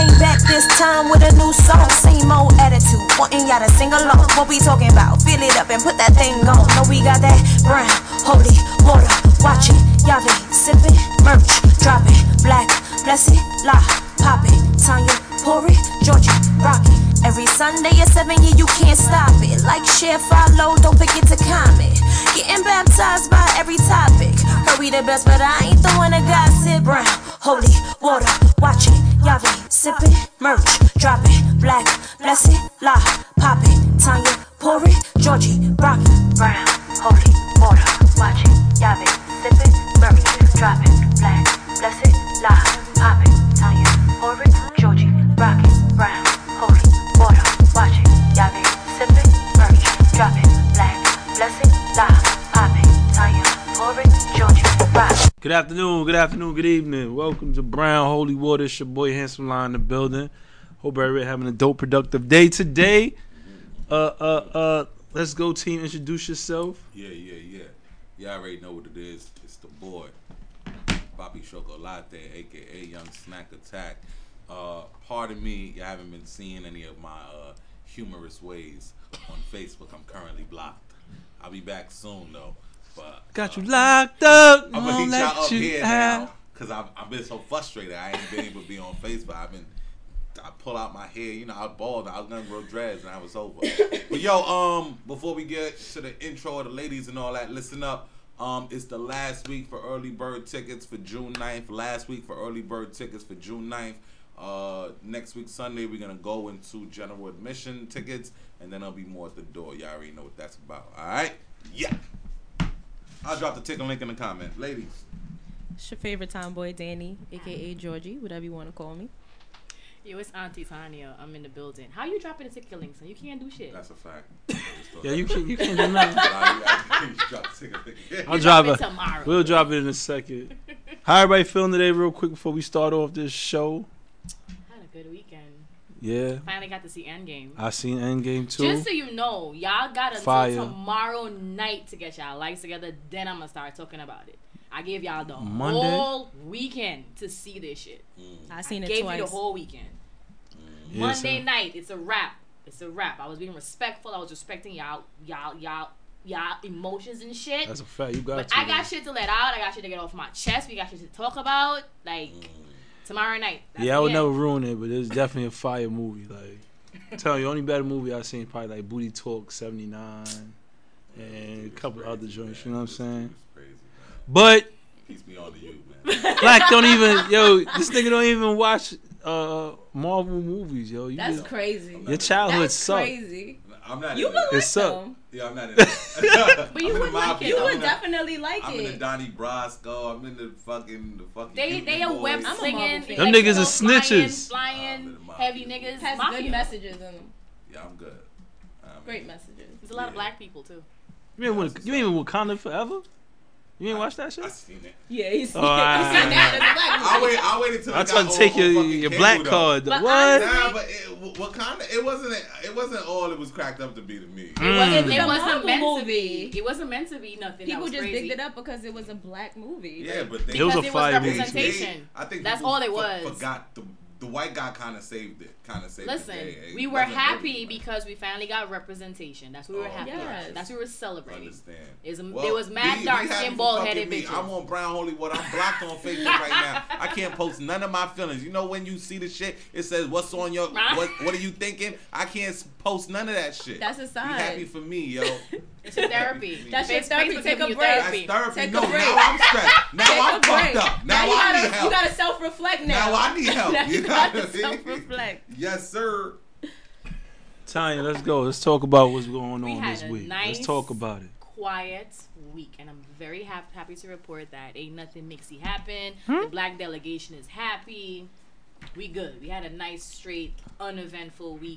Came back this time with a new song. Same old attitude, wanting y'all to sing along. What we talking about? Fill it up and put that thing on. Know we got that brown, holy water. Watch it, y'all be sipping, merch, dropping, black, blessed, la, popping, Tanya, pour it, Georgia, rockin'. Every Sunday at 7, yeah, you can't stop it. Like, share, follow, don't forget to comment. Getting baptized by every topic. Heard we the best, but I ain't the one that gossip. Brown, holy water, watch it, y'all be sipping, merch, dropping, black, blessed, la, popping, Tanya, pour it, Georgie, rockin'. Brown, holy water, watch it, y'all be sipping, merch, dropping, black, blessed, la, popping, Tanya, pour it, Georgie, rockin'. Brown, holy water, watch it, y'all be sipping, merch, dropping, black, blessed, la, popping, Tanya, pour it, Georgie, rockin'. Good afternoon, good evening. Welcome to Brown Holy Water. It's your boy Handsome Line in the building. Hope everybody having a dope, productive day today. Let's go, team. Introduce yourself. Yeah. Y'all already know what it is. It's the boy, Bobby Chocolate, aka Young Snack Attack. Pardon me, you haven't been seeing any of my humorous ways on Facebook. I'm currently blocked. I'll be back soon though. But got you locked up. I'm gonna hit y'all up here now because I've been so frustrated. I ain't been able to be on Facebook. I pull out my hair, you know, I was bald. I was gonna grow dreads, and I was over. But yo, before we get to the intro of the ladies and all that, listen up. It's the last week for early bird tickets for June 9th. Last week for early bird tickets for June 9th. Next week Sunday we're gonna go into general admission tickets, and then there'll be more at the door. Y'all already know what that's about. All right? Yeah. I'll drop the ticket link in the comment. Ladies. It's your favorite tomboy, Danny, a.k.a. Georgie, whatever you want to call me. Yo, it's Auntie Tanya. I'm in the building. How you dropping the ticket links? You can't do shit. That's a fact. Yeah, you can't do nothing. I'll drop it tomorrow. We'll drop it in a second. How everybody feeling today real quick before we start off this show? Had a good weekend. Yeah. Finally got to see Endgame. I seen Endgame too. Just so you know, y'all got until tomorrow night to get y'all lives together. Then I'm going to start talking about it. I gave y'all the whole weekend to see this shit. I seen it gave twice. you the whole weekend. Monday night, it's a wrap. I was being respectful. I was respecting y'all emotions and shit. That's a fact. You got but to. I got shit to let out. I got shit to get off my chest. We got shit to talk about. Like, tomorrow night. Yeah, I would never ruin it, but it's definitely a fire movie. Like, I'm telling you, only better movie I've seen probably like Booty Talk 79 and a couple other joints. You know what I'm saying? But peace be on to you, man. Black don't even this nigga don't even watch Marvel movies, yo. That's crazy. Your childhood That's sucked. crazy. I'm not. You in would like sucked. them. Yeah, I'm not in it. But you would like it. You would definitely like I'm it. in the Donnie Brasco. I'm in the fucking. They are web slinging. Them niggas are snitches. Flying heavy niggas. Has mafia. good messages in them. Yeah, I'm good. Great messages. There's a lot of black people too. You ain't Wakanda Forever? You ain't watch that shit? I seen it. Yeah, he's seen that. I waited till I tried to take your black card. But what? Nah, but Wakanda, it wasn't all it was cracked up to be to me. It wasn't meant to be. It wasn't meant to be nothing. People just bigged it up because it was a black movie. Yeah, but it was a fire movie. Representation. I think that's all it was. Forgot the white guy kind of saved it. Listen, we were happy because we finally got representation. That's what we were happy about. That's what we were celebrating. Understand. There was mad dark skin bald headed bitches. I'm on Brown Holy Water. I'm blocked on Facebook right now. I can't post none of my feelings. You know when you see the shit, it says what's on your what are you thinking? I can't post none of that shit. That's a sign. Be happy for me, yo. It's a therapy. That's your therapy. Take a break. That's therapy. Take no, a break. now I'm stressed. Now I'm fucked up. Now I need help. You gotta self-reflect now. Now I need help. Now you gotta self-reflect. Yes, sir. Tanya, let's go. Let's talk about what's going on this week. Nice, let's talk about it. Quiet week, and I'm very happy to report that ain't nothing mixy happen. The black delegation is happy. We good. We had a nice, straight, uneventful week.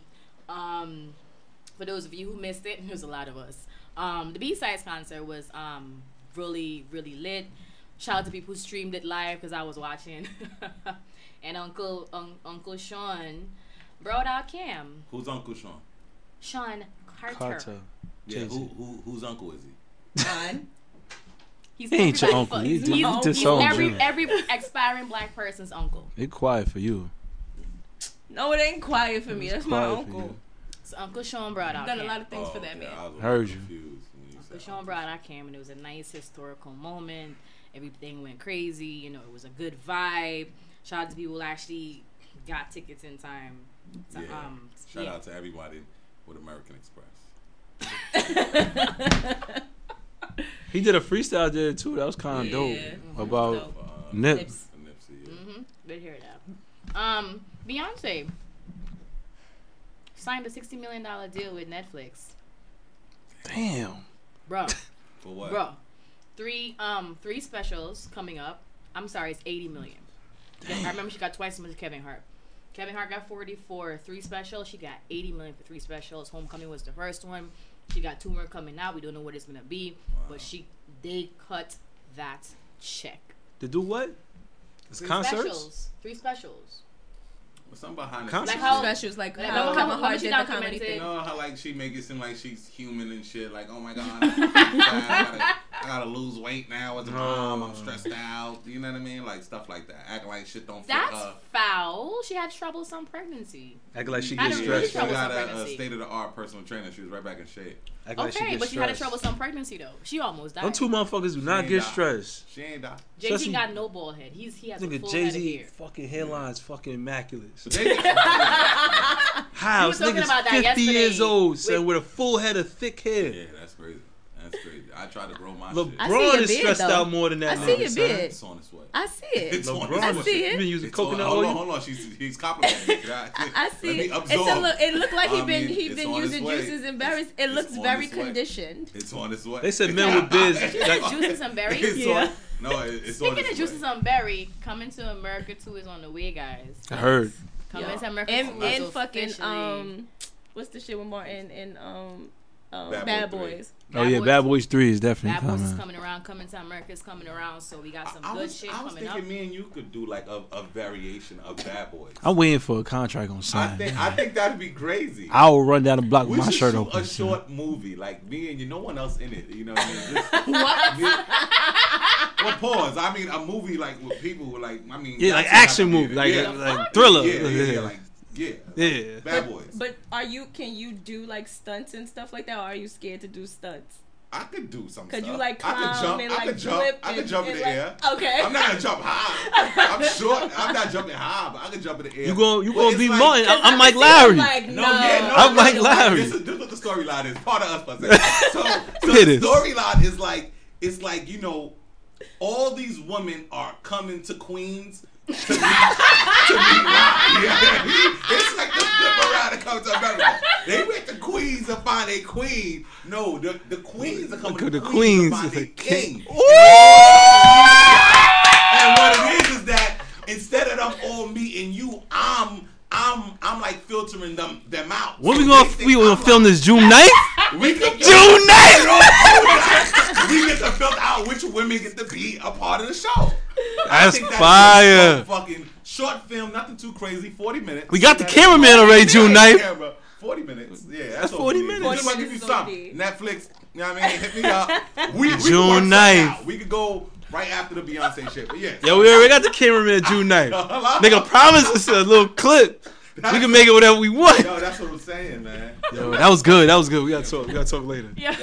For those of you who missed it, there's a lot of us. The B-Sides concert was really, really lit. Shout out to people who streamed it live because I was watching. And Uncle Sean brought out Cam. Who's Uncle Sean? Sean Carter. Yeah, whose uncle is he? Mine. He ain't your uncle. He's every expiring black person's uncle. It quiet for you. No, it ain't quiet for me. That's my Quiet for uncle. you. So Uncle Sean brought out Done a Cam. lot of things for that man. I was a Heard little you. confused when you Uncle said Sean brought out Cam, and it was a nice historical moment. Everything went crazy. You know, it was a good vibe. Shout out to people who actually got tickets in time. To, Yeah. Shout out to everybody with American Express. He did a freestyle there too. That was kind of Yeah. dope about Dope. Nip. Nips. Nipsey, yeah. Did hear that. Beyonce signed a $60 million deal with Netflix. Damn. Bro. For what? Bro. Three specials coming up. I'm sorry, it's 80 million. I remember she got twice as much as Kevin Hart. Kevin Hart got 40 for 3 specials. She got 80 million for 3 specials. Homecoming was the first one. She got 2 more coming out. We don't know what it's gonna be, but they cut that check. To do what? It's 3 concerts. specials. 3 specials. What's something behind Concerts? the Like how- Specials like Like how how Kevin Hart she did the comedy documented- You thing. know how like she make it seem like she's human and shit. Like, oh my god, I gotta lose weight now as a mom. I'm stressed out. You know what I mean? Like stuff like that. Acting like shit don't fit That's her. foul. She had troublesome pregnancy. Acting like she I gets don't Yeah, really she stressed. trouble got some a pregnancy. state of the art personal trainer. She was right back in shape. Acting like she Okay, gets but she had a stressed. troublesome pregnancy though. She almost died. Them two motherfuckers do not ain't get die. stressed. She ain't die. Jay-Z Especially- got no bald head. He has a Nigga, full Jay head of Z hair. fucking hairline's fucking immaculate. They- How? We This were talking nigga's about that 50 years yesterday old, son, with- with a full head of thick hair. yeah, that's crazy. That's crazy. I tried to grow my shit. I see LeBron your is beard, stressed though. out more than that. I see nigga, your son. beard. It's on its way. I see it. It's on its LeBron I way. is see it. You been using It's on- coconut hold oil? on, hold on. He's complimenting me. I see Let me it. absorb. It looked like I he been mean, on using its way. juices and berries. It It's looks on very its way. conditioned. It's on its way. They said men with beards. Juices and berries. It's Yeah. on, no, it's on Speaking its of Juices way. on Berry, Coming to America 2 is on the way, guys. I heard. Coming to America And 2 is and fucking officially- what's the shit with Martin and Bad Bad Boy Boys. Oh yeah, Bad Boys 3 is definitely Bad Boys is coming. coming around. Coming to America is coming around. So we got some I good was shit coming thinking up. me and you could do like a variation of Bad Boys. I'm waiting for a contract on sign. I think that'd be crazy. I will run down the block We with my should shirt shoot open. a short movie, like me and you, no one else in it. You know what I mean? Just, What? well, pause. I mean, a movie like with people who like. I mean, Yeah, like that's action not- movie, like yeah, like thriller. yeah, like yeah, Yeah. Bad Boys. But can you do like stunts and stuff like that, or are you scared to do stunts? I could do some Could stuff. you like I climb could jump. and I like could jump. flip? I could jump in the like, air. Okay. I'm not gonna jump high. I'm short. I'm not jumping high, but I can jump in the air. You But gonna it's be like- Martin? Cause I'm I like see Larry. him like, No, yeah, no. I'm like no, Larry. This is what the storyline is. Part of us, per se. So It the is. storyline is like, it's like, you know, all these women are coming to Queens to meet Rock. Yeah. It's like the flip around and come to America. They went to Queens to find a queen. No, the queens are coming to The Queens queens to find a is a king. king. And what it is that instead of them all meeting you, I'm like filtering them out. When So we they think gonna I'm film like- this June 9th? We can June 9th. We get to filter out which women get to be a part of the show. That's a fire. fucking short film, nothing too crazy. 40 minutes. We got the That's cameraman already, June 9th. camera, 40 minutes. Yeah, that's, That's all 40 we need. minutes. Just wanna 40 give you minutes something. is Netflix, you know what I mean? Hit me up. We can June work something 9th. out. We could go right after the Beyonce shit. But yeah. Yo, we already got the cameraman June 9th. Nigga promised us a little clip. We can make it whatever we want. Yo, that's what I'm saying, man. Yo, that was good. That was good. We gotta talk later. Yeah.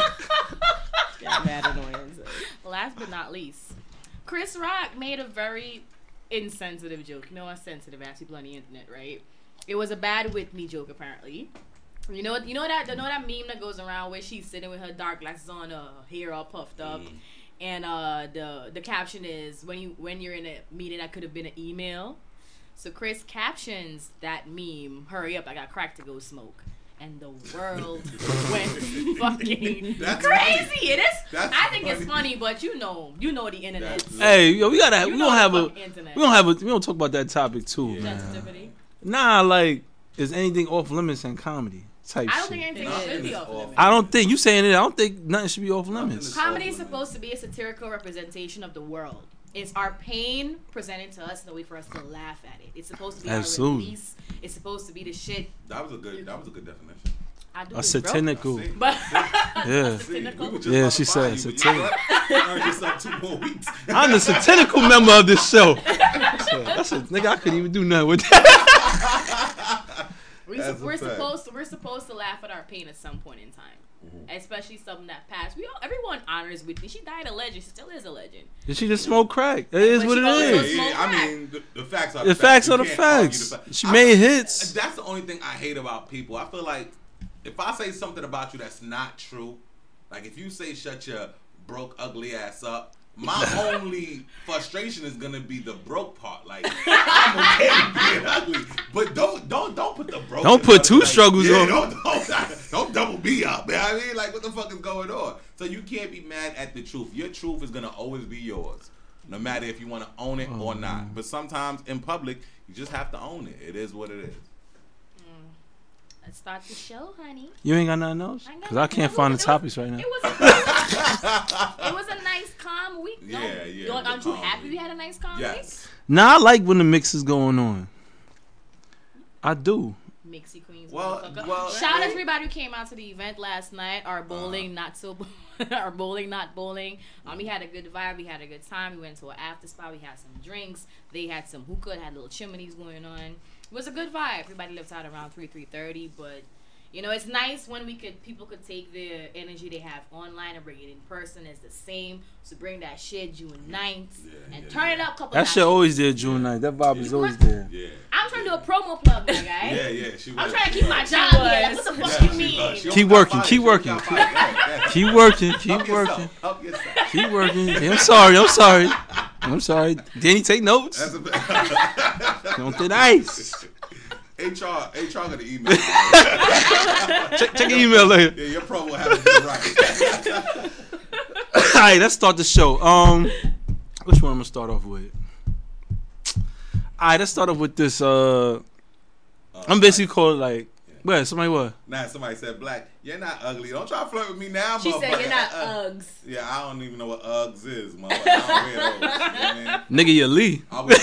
Mad annoying. Last but not least, Chris Rock made a very insensitive joke. You know how sensitive ass people on the internet, right? It was a bad with me joke, apparently. You know that meme that goes around where she's sitting with her dark glasses on, her hair all puffed up, and the caption is when you're in a meeting that could have been an email. So Chris captions that meme, "Hurry up, I got crack to go smoke." And the world went fucking That's crazy. funny. It is. That's I think it's funny. funny, but you know the internet. That's- Hey, yo, we You don't know have the a fucking internet. we don't talk about that topic too, man. Sensitivity. Nah, like is anything off limits in comedy type I don't shit? think anything It should be is off off. limits. I don't think you saying it. I don't think nothing should be off limits. is- Comedy is off limits. supposed to be a satirical representation of the world. It's our pain presented to us in a way for us to laugh at it. It's supposed to be Absolutely. our release. It's supposed to be the shit. That was a good definition. I do A this, bro. satirical. See? But Yeah. See, we Cynical? were just Yeah, about she to fire said you, but you know satirical. what? Earn yourself 2 more weeks. I'm the satirical member of this show. So, that's a nigga. I couldn't even do nothing with that. we're supposed to laugh at our pain at some point in time, especially something that passed. Everyone honors Whitney. She died a legend. She still is a legend. Did she just smoke crack? It is what it is. Yeah, I mean, the facts are the facts. Are the facts. She made hits. That's the only thing I hate about people. I feel like if I say something about you that's not true, like if you say shut your broke ugly ass up, my only frustration is gonna be the broke part. Like I'm okay with being ugly, but don't put the broke. Don't put two struggles on. Don't double me up, man. I mean, like what the fuck is going on? So you can't be mad at the truth. Your truth is gonna always be yours, no matter if you want to own it or not. But sometimes in public, you just have to own it. It is what it is. Let's start the show, honey. You ain't got nothing else? Because I can't find the topics right now. It was a nice, calm week. Yeah. Aren't you happy we had a nice, calm week? Nah, I like when the mix is going on. I do. Mixie Queens. Well, shout out to everybody who came out to the event last night. Our bowling, not bowling. We had a good vibe. We had a good time. We went to an after spa. We had some drinks. They had some hookah. Had little chimneys going on. It was a good vibe. Everybody left out around 3:30, but it's nice when people could take the energy they have online and bring it in person. It's the same. So bring that shit June 9th and turn it up a couple. That shit always there June 9th. That vibe is always there. Yeah. I'm trying to do a promo plug, my guy. Yeah. I'm trying to keep my job here. Like, what the fuck you mean? Keep working. Keep working. I'm sorry. Danny, take notes. Don't thin ice. HR gonna email. check your email later. Yeah, your promo hasn't been right. All right, let's start the show. Which one I'm gonna start off with? All right, let's start off with this. I'm basically called like. What? Somebody what? Nah, somebody said, Black, you're not ugly. Don't try to flirt with me now, she said you're not Uggs. Yeah, I don't even know what Uggs is, motherfucker. I don't wear those. You know what I mean? Nigga, you're Lee.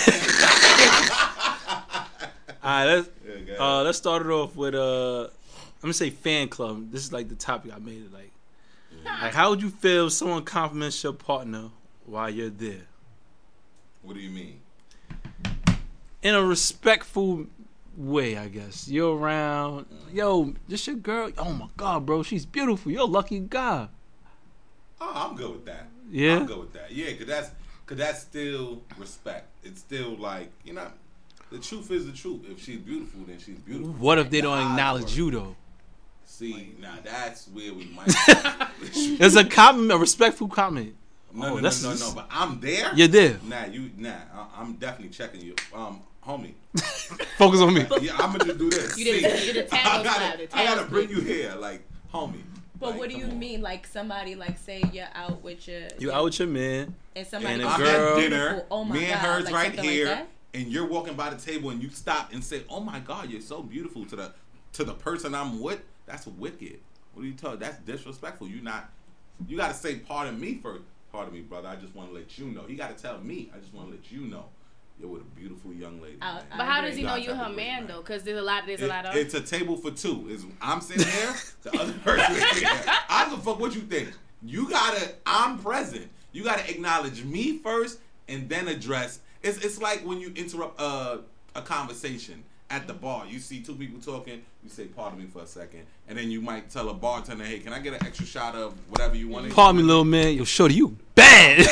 All right, let's start it off with I'm gonna say fan club. This is like the topic I made it like how would you feel if someone compliments your partner while you're there? What do you mean? In a respectful way, I guess. You're around, yo, this your girl. Oh my God, bro, she's beautiful. You're a lucky guy. Oh, I'm good with that. Yeah, I'm good with that. Yeah, cause that's still respect. It's still like the truth is the truth. If she's beautiful, then she's beautiful. What if they don't acknowledge you though? See, now that's where we might. It's a compliment, a respectful comment. No. But I'm there. You're there. I'm definitely checking you, homie. Focus on me. Yeah, I'm gonna just do this. You did the tango slap. I gotta bring you here, like, homie. But like, what do you mean? Like somebody, like say you're out with your man and somebody and a I'm girl. at dinner. Oh my me and God, her's like right here, like and you're walking by the table, and you stop and say, "Oh my God, you're so beautiful" to the person I'm with. That's wicked. What are you talking? That's disrespectful. You got to say, "Pardon me," first. Pardon me, brother. I just want to let you know. He got to tell me. I just want to let you know. You're with a beautiful young lady. But how does he know you're her man though? Because there's a lot of. It's a table for two. I'm sitting there, the other person is here. I don't give a fuck what you think. I'm present. You gotta acknowledge me first and then address. It's like when you interrupt a conversation at the bar. You see two people talking. You say, "Pardon me for a second," and then you might tell a bartender, "Hey, can I get an extra shot of whatever you want?" Pardon me, little man. Yo, shorty, you bad.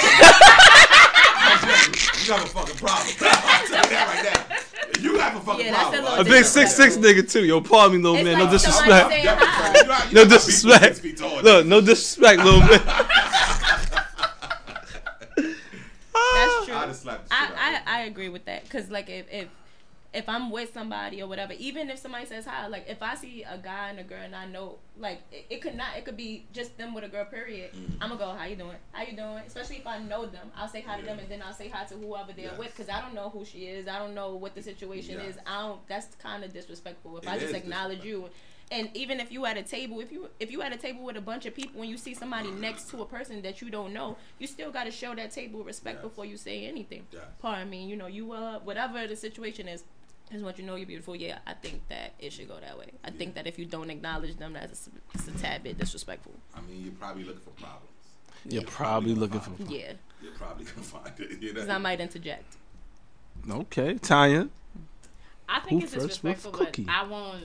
You have a fucking problem. I'll tell you that right now. You have a fucking problem. A big 6'6" nigga too. Yo, pardon me, little it's man. Like no disrespect. No disrespect. Look, no disrespect, little man. That's true. I agree with that because like if I'm with somebody or whatever, even if somebody says hi, like if I see a guy and a girl and I know like it could be just them with a girl period, I'm gonna go, how you doing, especially if I know them. I'll say hi to them and then I'll say hi to whoever they're with because I don't know who she is, I don't know what the situation is. That's kind of disrespectful if I just acknowledge you. And even if you at a table, if you at a table with a bunch of people and you see somebody next to a person that you don't know, you still got to show that table respect before you say anything. Pardon me, you whatever the situation is what you're beautiful. Yeah, I think that it should go that way. I think that if you don't acknowledge them, it's a tad bit disrespectful. I mean, you're probably looking for problems. You're probably looking for Yeah. You're probably going to find it. Because I might interject. Okay, Tanya. I think it's disrespectful, but I won't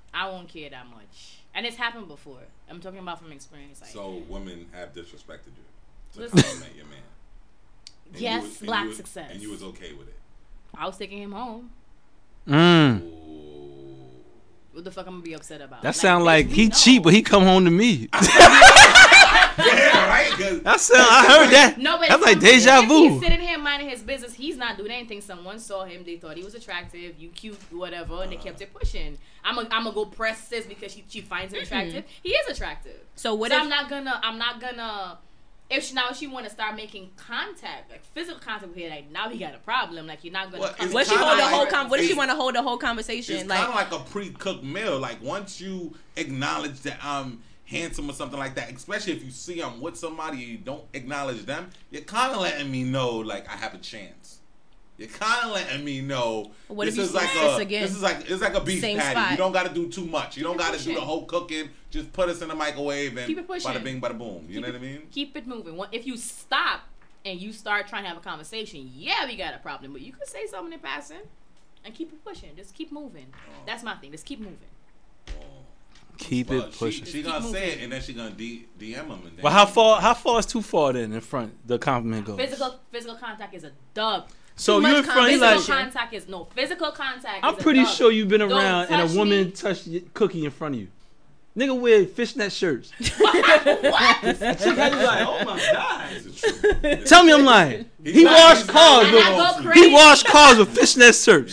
I won't care that much. And it's happened before. I'm talking about from experience. Like, So women have disrespected you to Listen. compliment your man. And yes, you was- and black you was- success. And you was okay with it. I was taking him home. Mm. Ooh. What the fuck I'm gonna be upset about? That sound like bitch, he we know. cheap, but he come home to me. Yeah, right? 'Cause I heard that. No, but That's like if deja He's vu. sitting here minding his business. He's not doing anything. Someone saw him. They thought he was attractive. You cute, whatever, and they kept it pushing. I'm gonna go press sis because she finds him attractive. He is attractive. So what So if I'm not gonna. If she want to start making contact, like physical contact with her, like now he got a problem. Like you're not gonna. Well, it's what she kinda hold the like- whole what if she it's- want to hold the whole It's conversation? kind of like a pre-cooked meal. Like once you acknowledge that I'm handsome or something like that, especially if you see I'm with somebody and you don't acknowledge them, you're kind of letting me know like I have a chance. You're kind of letting me know What this if you is like see a this again? it's like a beef Same patty. spot. You don't got to do too much. You don't it got to do pushing. the whole cooking. Just put us in the microwave and Keep it pushing. bada bing, bada boom. You know what I mean? Keep it moving. If you stop and you start trying to have a conversation, yeah, we got a problem. But you can say something in passing and keep it pushing. Just keep moving. That's my thing. Just keep moving. Keep Well, it pushing. She gonna Keep say moving. it and then she gonna DM him. And then But how far is too far then in front? The compliment goes. Physical contact is a dub. So Too you much in front, he Physical like. contact is no. Physical contact. I'm is a pretty dub. sure you've been Don't around and a touch woman me. touched your cookie in front of you. Nigga wear fishnet shirts. What? She got you like, oh my god. Is it true? Tell me I'm lying. He's He not- washed he's cars not And I wrong. go crazy. He washed cars with fishnet shirts.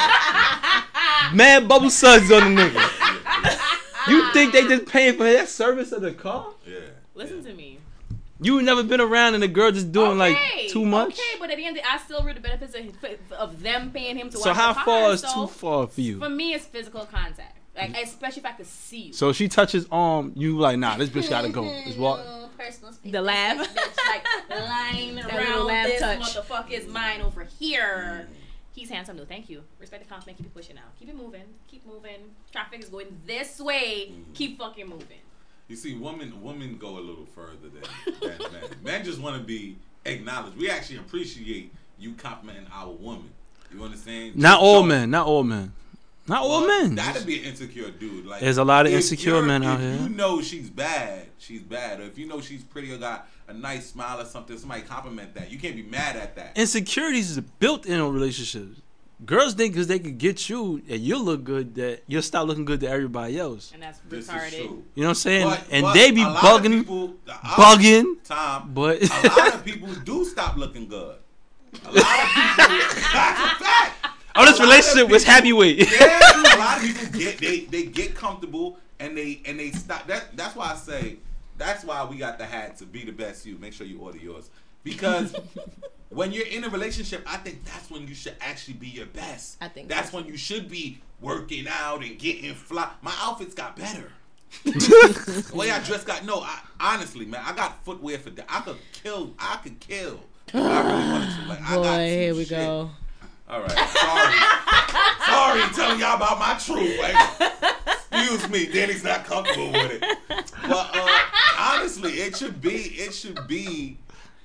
Mad bubble suds on the nigga. You think they just paying for that service of the car? Yeah. Listen to me. You never been around and the girl just doing like Okay, too much? Okay, but at the end, I still reap the benefits of them paying him to So wash how the car, far is so too far for you? For me, it's physical contact. Like, especially if I could see you. So if she touches arm, you like, nah, this bitch gotta go. Just walk. Personal space. The lab. Bitch, like lying little around lab this touch. motherfucker is mine over here. He's handsome though. Thank you. Respect the compliment. Keep it pushing out. Keep it moving. Keep moving. Traffic is going this way. Keep fucking moving. You see, women go a little further than men. Men just want to be acknowledged. We actually appreciate you complimenting our woman. You understand? Not Just all don't- men. Not all men. Not all Well, men. That'd be an insecure dude. Like There's a lot of if insecure you're- men out if here. You know she's bad. Or if you know she's pretty or got a nice smile or something, somebody compliment that. You can't be mad at that. Insecurities is built in relationships. Girls think because they could get you and you look good that you'll stop looking good to everybody else. And that's This is retarded. true. You know what I'm saying? But and they be a lot of bugging, people- bugging. Tom, But a lot of people do stop looking good. A lot of people. That's a fact. oh, this A lot of relationship was people- heavyweight. Yeah, a lot of people they get comfortable and they stop. That's why I say that's why we got the hat to be the best you. Make sure you order yours because when you're in a relationship, I think that's when you should actually be your best. I think that's so. when you should be working out and getting fly. My outfits got better. The way I dress got honestly, man, I got footwear for that. I could kill. If I really wanted to. Like, I got some here we shit. go. All right, sorry, telling y'all about my truth. Like, excuse me, Danny's not comfortable with it. But honestly, it should be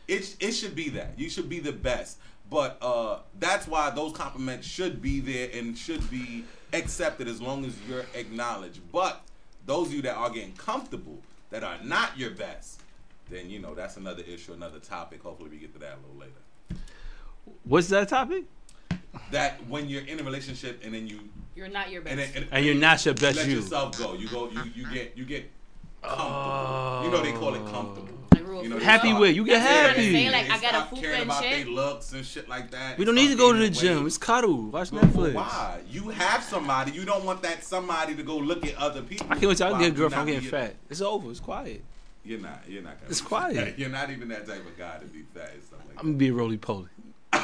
that you should be the best. But that's why those compliments should be there and should be accepted as long as you're acknowledged. But those of you that are getting comfortable, that are not your best, then you know that's another issue, another topic. Hopefully, we get to that a little later. What's that topic? That when you're in a relationship and then You're not your best. And you're not your best let you. yourself go. You get comfortable. You know they call it comfortable. Like rule You know, of they Happy start- with you get That's what I'm happy. saying, like, They I got a stop fupa caring and about shit. their looks and shit like that. We They don't need to start go to the gaining gym. weight. It's cuddle. Watch But Netflix. why? You have somebody. You don't want that somebody to go look at other people. I can't wait till I Why get a would you girlfriend. I'm not getting be- fat. It's over. It's quiet. You're not. Gonna It's be quiet. fat. You're not even that type of guy to be fat and stuff like I'm gonna be a roly poly. that.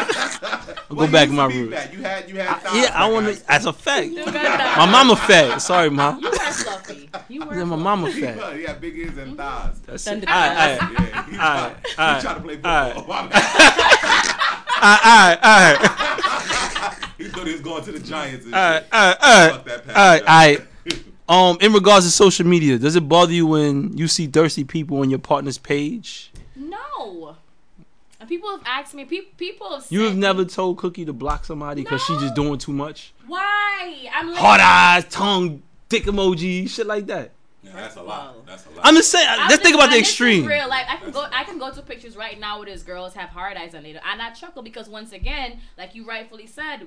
I'll Well, go back you in my used to be roots. fat. You had thighs Yeah, I back want in to. high As a fact, You got that. my mama fat. Sorry, ma. You were fluffy. You were Yeah, my fluffy. mama school. fat. He had big ears and thighs. That's Thunder it. All right, Yeah, he Alright, tried to play alright. football. all right. He thought he was going to the Giants. And All right, shit. all right, all Fuck that right, pass, all right. In regards to social media, does it bother you when you see thirsty people on your partner's page? No. And people have asked me. People have. You have said- never told Cookie to block somebody because she just doing too much. Why? I'm like, Hard eyes, tongue dick emoji, shit like that. Yeah, that's a lot. That's a lot. I'm just saying. Let's think about the this is extreme. real. Like I can go to pictures right now where his girls have hard eyes on it, and I chuckle because once again, like you rightfully said,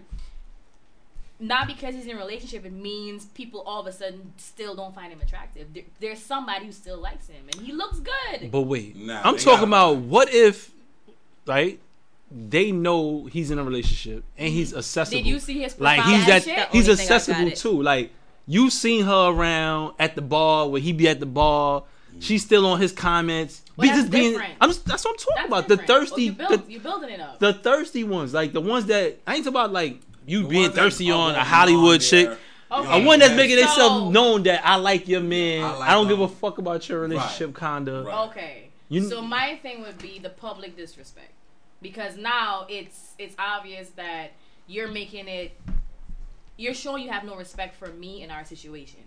not because he's in a relationship, it means people all of a sudden still don't find him attractive. There's somebody who still likes him, and he looks good. But wait, Nah, I'm talking about what if, right? They know he's in a relationship and he's accessible. Did you see his like profile he's that shit? he's Only thing I got accessible it. too. Like you seen her around at the bar where he be at the bar. She's still on his comments. Well, Be that's just being. different. That's what I'm talking That's about. different. The thirsty, You're building it up. the thirsty ones, like the ones that I ain't talking about like you The being ones that thirsty are on a walking Hollywood on chick. there, Okay. A one that's making So- themselves known that I like your man. I like I don't them. give a fuck about your relationship, kinda. Right. Okay. You- So my thing would be the public disrespect, because now it's obvious that you're showing you have no respect for me and our situation.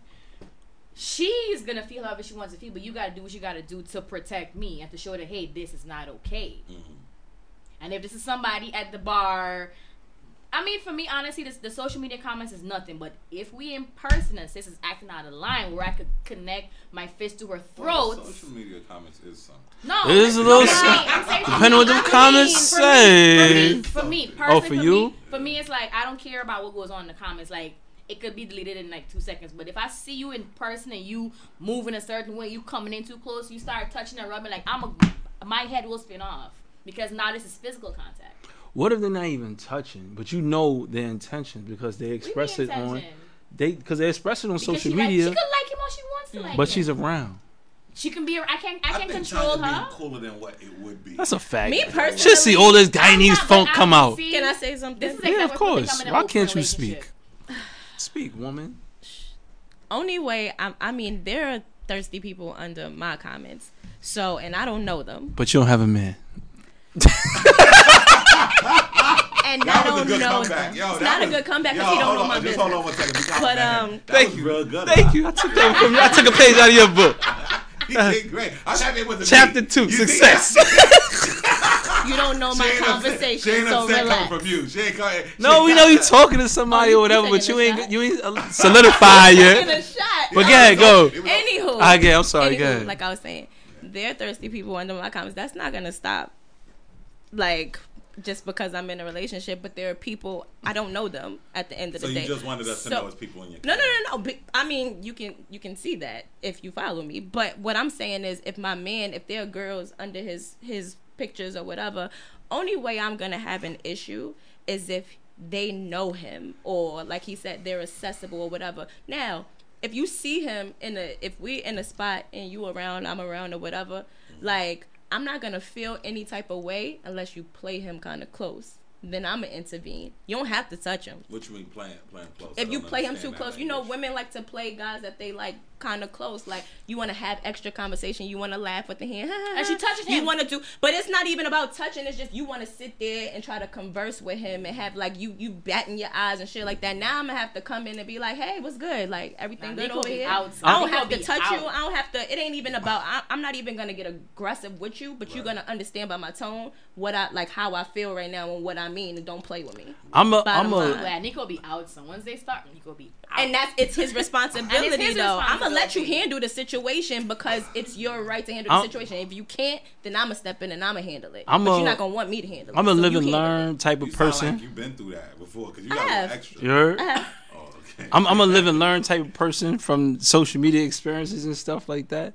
She's gonna feel however she wants to feel, but you gotta do what you gotta do to protect me and to show that, hey, this is not okay. Mm-hmm. And if this is somebody at the bar, I mean, for me, honestly, the social media comments is nothing. But if we in person and sis is acting out of line, where I could connect my fist to her Well, throat. social media comments is something. No, It is a little I'm saying for depending me, on what them comments say. For me, Oh, for you? For me, it's like I don't care about what goes on in the comments. Like it could be deleted in like 2 seconds. But if I see you in person and you moving a certain way, you coming in too close, you start touching and rubbing, like my head will spin off because now this is physical contact. What if they're not even touching, but you know their intentions because they express it on because they express it on social media, She could like him all she wants to like but him. she's around. She can be. I can't think control China her. being cooler than what it would be. That's a fact. Me personally, Just see all this Guyanese I'm not, funk but come I out. see- Can I say something? This is Yeah, of exactly what I think course. I'm in an Why open can't you relationship. speak? Speak, woman. Only way I mean, there are thirsty people under my comments. So, and I don't know them, But you don't have a man. and I That was a don't good know comeback. them. Yo, It's that not was- a good comeback Yo, because he don't hold know on, my just business. hold on 1 second. Be But, complimented. That thank was you. real good. Thank you. I took that from you. I took a page out of your book. He did great. I'm happy with the Chapter beat. 2, You see success. You don't know my She ain't upset- conversation, She ain't so upset relax. coming from you. She ain't coming. No, we know you talking to somebody Oh, or whatever, you but you taking a ain't you ain't solidified Taking yet. a shot. But go ahead, go. Anywho, I'm sorry. Go Anywho, ahead. like I was saying, there are thirsty people under my comments. That's not gonna stop. Like just because I'm in a relationship, but there are people I don't know them at the end of So the you day. just wanted us to So- know it's people in your No. But, I mean, you can see that if you follow me. But what I'm saying is, if there are girls under his pictures or whatever, only way I'm gonna have an issue is if they know him or, like he said, they're accessible or whatever. Now, if you see him if we're in a spot and you around, I'm around or whatever, like I'm not gonna feel any type of way unless you play him kind of close. Then I'm gonna intervene. You don't have to touch him. What you mean playing close? I If you don't play him understand too that close, you know, language. women like to play guys that they like kind of close. Like you want to have extra conversation, you want to laugh with the hand, And she touches You him. want to do, but it's not even about touching. It's just you want to sit there and try to converse with him and have like you batting your eyes and shit like that. Now I'm gonna have to come in and be like, hey, what's good? Like everything Nah, good Nico over be here. out. I don't Nico have to be touch you. out. I don't have to. It ain't even about. I'm not even gonna get aggressive with you, but you're gonna understand by my tone what I like, how I feel right now, and what I mean, and don't play with me. Bottom line. Yeah, Nico be out. So once they start, Nico be out. And it's his responsibility, And it's his though. I'm gonna let you responsibility. handle the situation because it's your right to handle the I'm- situation. If you can't, then I'm gonna step in and I'm gonna handle it. I'm but a- you're not gonna want me to handle it. I'm a So live you and handle learn it. type You of sound person. like you've been through that before because you I got a have. little extra. You heard? Oh, okay. I'm a live and learn type of person from social media experiences and stuff like that.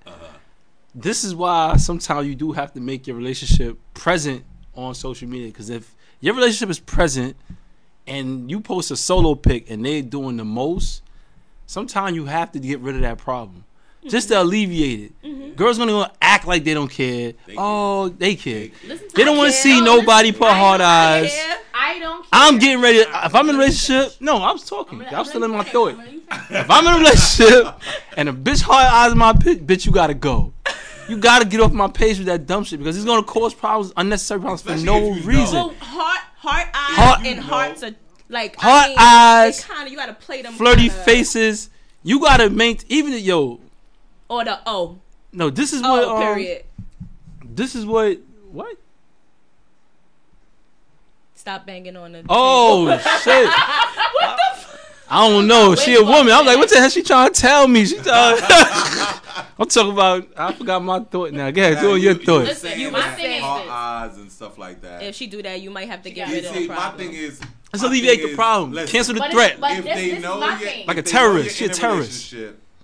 This is why sometimes you do have to make your relationship present on social media, because if your relationship is present and you post a solo pic and they're doing the most, sometimes you have to get rid of that problem just to alleviate it. Girls gonna act like they don't care. They care. Listen to They don't me. want to see No, nobody listen, put hard I eyes. I don't care. I'm getting ready. If I'm in a relationship, no, I was talking. I'm still in my thought. thought. If I'm in a relationship and a bitch hard eyes in my pitch, bitch, you gotta go. You gotta get off my page with that dumb shit because it's gonna cause problems, unnecessary problems Especially for no if you know. reason. Well, heart eyes Heart- and hearts are like Heart I mean, eyes, they kinda, you gotta play them Flirty kinda, faces. You gotta maintain. Even or the no. This is what. period. This is what. What? Stop banging on the. Oh shit! What the? I don't know. She a woman. I'm like, what the hell she trying to tell me? I'm talking about. I forgot my thought now. Go ahead, doing your thought. Listen, my thing is hard eyes and stuff like that. If she do that, you might have to get You rid of the see, problem. my thing is. Let's alleviate the problem. Listen, Cancel the But threat. but if this they is know my you, thing. Like a if they know terrorist. you're She a in terrorist.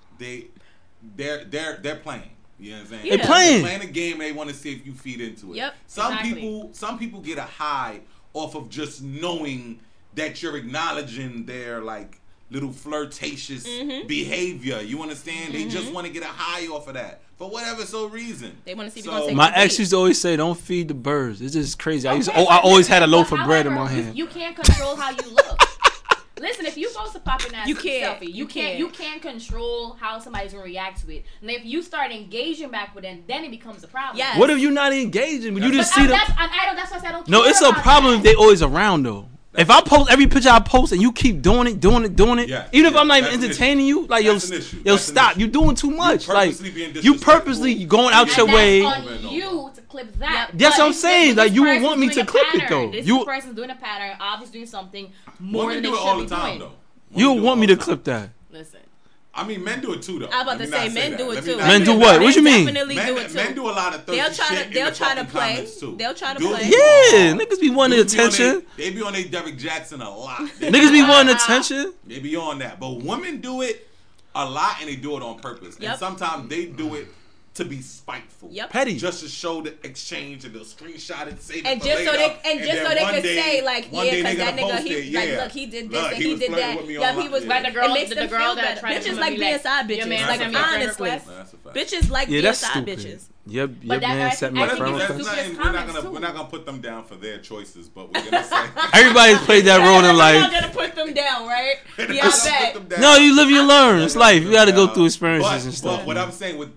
relationship, they're playing. You know what I'm saying? They playing. They're playing a game. They want to see if you feed into it. Yep, Some people get a high off of just knowing that you're acknowledging their like little flirtatious behavior. You understand? They just want to get a high off of that for whatever reason. They want to see if you're gonna take My the ex bait. used to always say, "Don't feed the birds." It's just crazy. I Okay, always had a but loaf of bread in however, my hand. You can't control how you look. Listen, if you post a popping ass You can't. selfie, You can't. you can't control how somebody's gonna react to it. And if you start engaging back with them, then it becomes a problem. Yes. What if you're not engaging? But you just see them. That's why I said I don't. No, care it's a about problem that. if they always around though. If I post every picture I post and you keep doing it, Yeah, even if I'm not that's even an entertaining you, like That's an issue. yo, That's an stop, issue. you doing too much. Like purposely being you disrespectful. purposely going out And your And way. that's on you to clip that. That's But what I'm if saying, this like, you would person's want me doing to a clip it, pattern, though. This person's doing a pattern, obviously doing something more Women than do they it all should the be time doing. though. You Women do want it me all to the clip time. that? Listen. I mean, men do it too, though. I was about Let to me say not men that. do it Let me too. not Men say do that. what? What you mean? Definitely do it too. Men do a lot of thirsty They'll try to- shit in they'll the try to fucking play. comments, too. They'll try to Dudes play. be Yeah, on- niggas be wanting dudes be on attention. They be on their Derek Jackson a lot. Niggas be wanting attention. They be on that. But women do it a lot and they do it on purpose. Yep. And sometimes they do it to be spiteful. Yep. Petty. Just to show the exchange and they'll screenshot it, save it And for just so later. they then one could day- say like, one yeah, day because they that gonna nigga, post it, he yeah. like, look, he did this Look, and he he was did flirting that. with me Yeah, online. he was Yeah. Like the girl, It makes the them girl feel that better. tried to Bitches be like being like, side your bitches. man Like sent me a friend honestly, request. That's a fact. bitches like Yeah, being that's side stupid. bitches. Your But man that- sent I me a think friend it's request. stupid. we're not comments, gonna too. we're not gonna put them down for their choices, but we're gonna say Everybody's played that role in I'm life. not gonna put them down, right? We're Yeah, not I gonna bet. put them down. No, you live, you learn. It's life. You got to go But- through experiences but, and stuff. But what I'm saying with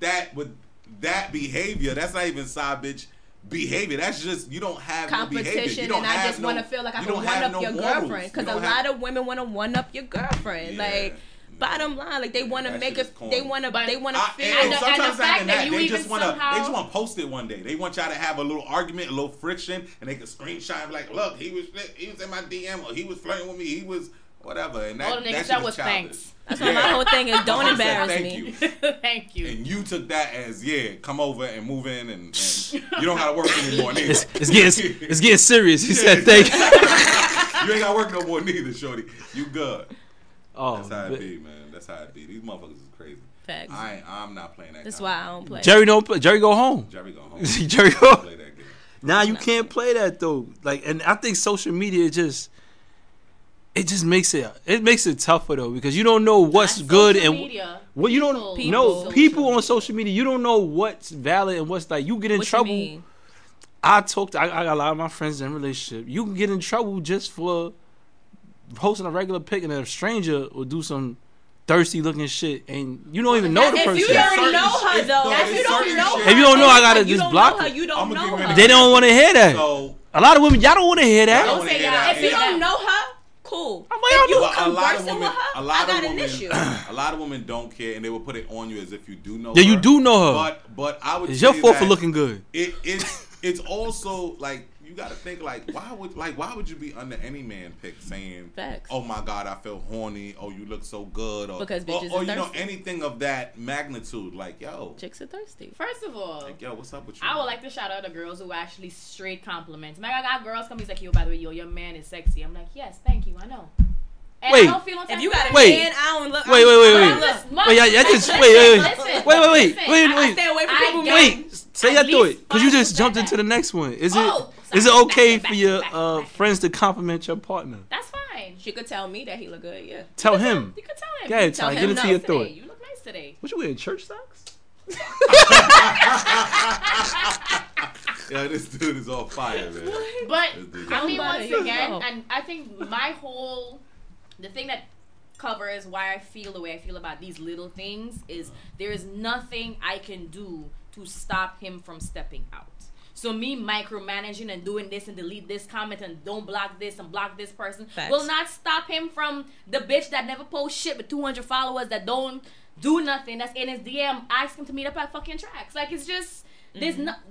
that behavior, that's not even side bitch behavior. That's just you don't have no behavior. You Competition, don't and I have just no- want to feel like I you can don't one have up no your morals. girlfriend. You Because a don't lot have- of women want to one up your girlfriend. Yeah. Like, bottom line, like they want to That make shit it. is corny. They want to. But They want to feel. And the sometimes not fact even that that. you They even just want to. somehow- They just want to post it one day. They want y'all to have a little argument, a little friction, and they can screenshot and be like, "Look, he was in my DM, or he was flirting with me. He was whatever." And All the niggas said was thanks. That's why my whole thing is don't Someone said embarrass thank me. you. Thank you. And you took that as come over and move in, and you don't gotta work anymore. Neither. It's getting serious. He said, "Thank you." You ain't gotta work no more neither, shorty. You good. Oh, That's how but- it be, man. That's how it be. These motherfuckers is crazy. Facts. I'm not playing that. That's kind why of I don't play. Jerry don't play. Jerry go home. Jerry go home. See, Jerry go. Play that game. Nah, you can't play that though. Like, and I think social media just makes it tougher though, because you don't know what's Not good social and media. what you don't People know. on People social on social media, you don't know what's valid and what's like. You get in What you trouble. mean? I got a lot of my friends in a relationship. You can get in trouble just for posting a regular pic, and a stranger will do some thirsty looking shit, and you don't even know the If person. you don't know her shit, though, though, if you it's don't certain know shit. her, If you don't know, I gotta you just don't block know her. it. You don't I'ma know give her. her They don't want to hear that. So A lot of women, y'all don't want to hear that. Y'all Don't wanna say hear that. that. If you Yeah. don't know her, cool. I'm like, If you y'all But conversing with her, I got an issue. A lot of women don't care, and they will put it on you as if you do know. Yeah, her. you do know her. But I would. It's your say fault for that looking good. It's also like you got to think like why would you be under any man pick saying Facts. oh my god I feel horny, oh you look so good, or Because bitches or are you know thirsty. anything of that magnitude, like yo Chicks are thirsty. First of all, what's up with you? I would like to shout out the girls who actually straight compliments. Like, I got girls come, he's like, yo, by the way, your man is sexy. I'm like, yes, thank you, I know. And Wait. I don't feel no type If you of got a way. Wait. man, I don't look. Wait. Look, Wait, yeah, just listen, wait. listen, Wait. listen. I stay away from people. Wait, say At your thought, least because you just 5% jumped back. into the next one. Is Oh, it sorry. okay Back for it, your back it. friends to compliment your partner? That's fine. She could tell me that he look good. Yeah. Tell him. You can tell him. Go ahead, Tell Ty. him Get into no your Today. thought. You look nice today. What you wearing, church socks? Yeah, this dude is on fire, man. But I mean, Somebody, once you again, know. and I think the thing that covers why I feel the way I feel about these little things is there is nothing I can do to stop him from stepping out. So me micromanaging and doing this and delete this comment and don't block this and block this person Facts. will not stop him from the bitch that never posts shit with 200 followers that don't do nothing, that's in his DM, ask him to meet up at fucking tracks. Like, it's just there's no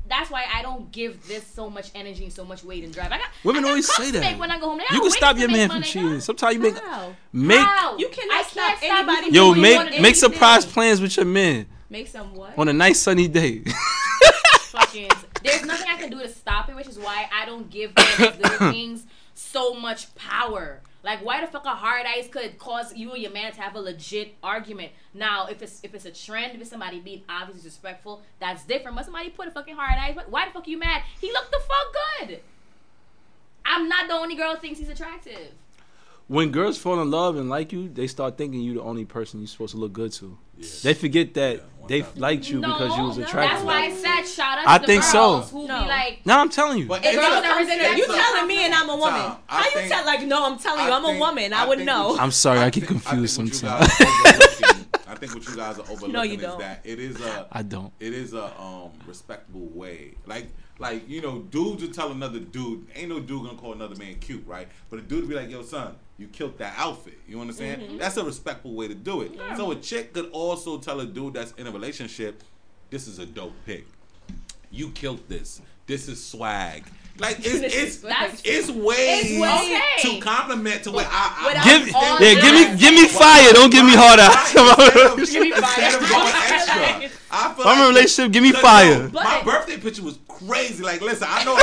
that's why I don't give this so much energy and so much weight and drive. Women I got always cups say to that. make when I go home. You can stop your man from cheating. Sometimes you How? You cannot I stop can't anybody you Yo, from doing make anything. surprise plans with your man Make some what? on a nice sunny day. Fucking, there's nothing I can do to stop it, which is why I don't give those little things so much power. Like, why the fuck a hard ice could cause you and your man to have a legit argument? Now, if it's a trend, if it's somebody being obviously disrespectful, that's different. But somebody put a fucking hard ice, why the fuck are you mad? He looked the fuck good. I'm not the only girl who thinks he's attractive. When girls fall in love and like you, they start thinking you the only person you're supposed to look good to. Yeah. They forget that they liked you because you was attractive. That's why I said shout out I to the think girls so. who No. be like, No, I'm telling you. But The it's girls a- that resent You So- telling me and I'm a woman. Tom, I How you think- tell like no? I'm telling you, I'm a woman. I would think know. I'm sorry, I get think- confused I think sometimes. I think what you guys are overlooking No, you is don't. that it is a I don't. it is a respectable way. Like you know, dudes will tell another dude, ain't no dude gonna call another man cute, right? But a dude will be like, yo, son, you killed that outfit. You understand? Mm-hmm. That's a respectful way to do it. So a chick could also tell a dude that's in a relationship, this is a dope pick. You killed this. This is swag. Like it's ways It's ways. Okay. to compliment to where I Without Give, all yeah, the- give me fire. Don't give me hard out. Instead of going extra, I feel I'm in a relationship. Give me fire. My birthday picture was crazy. Like, listen, I know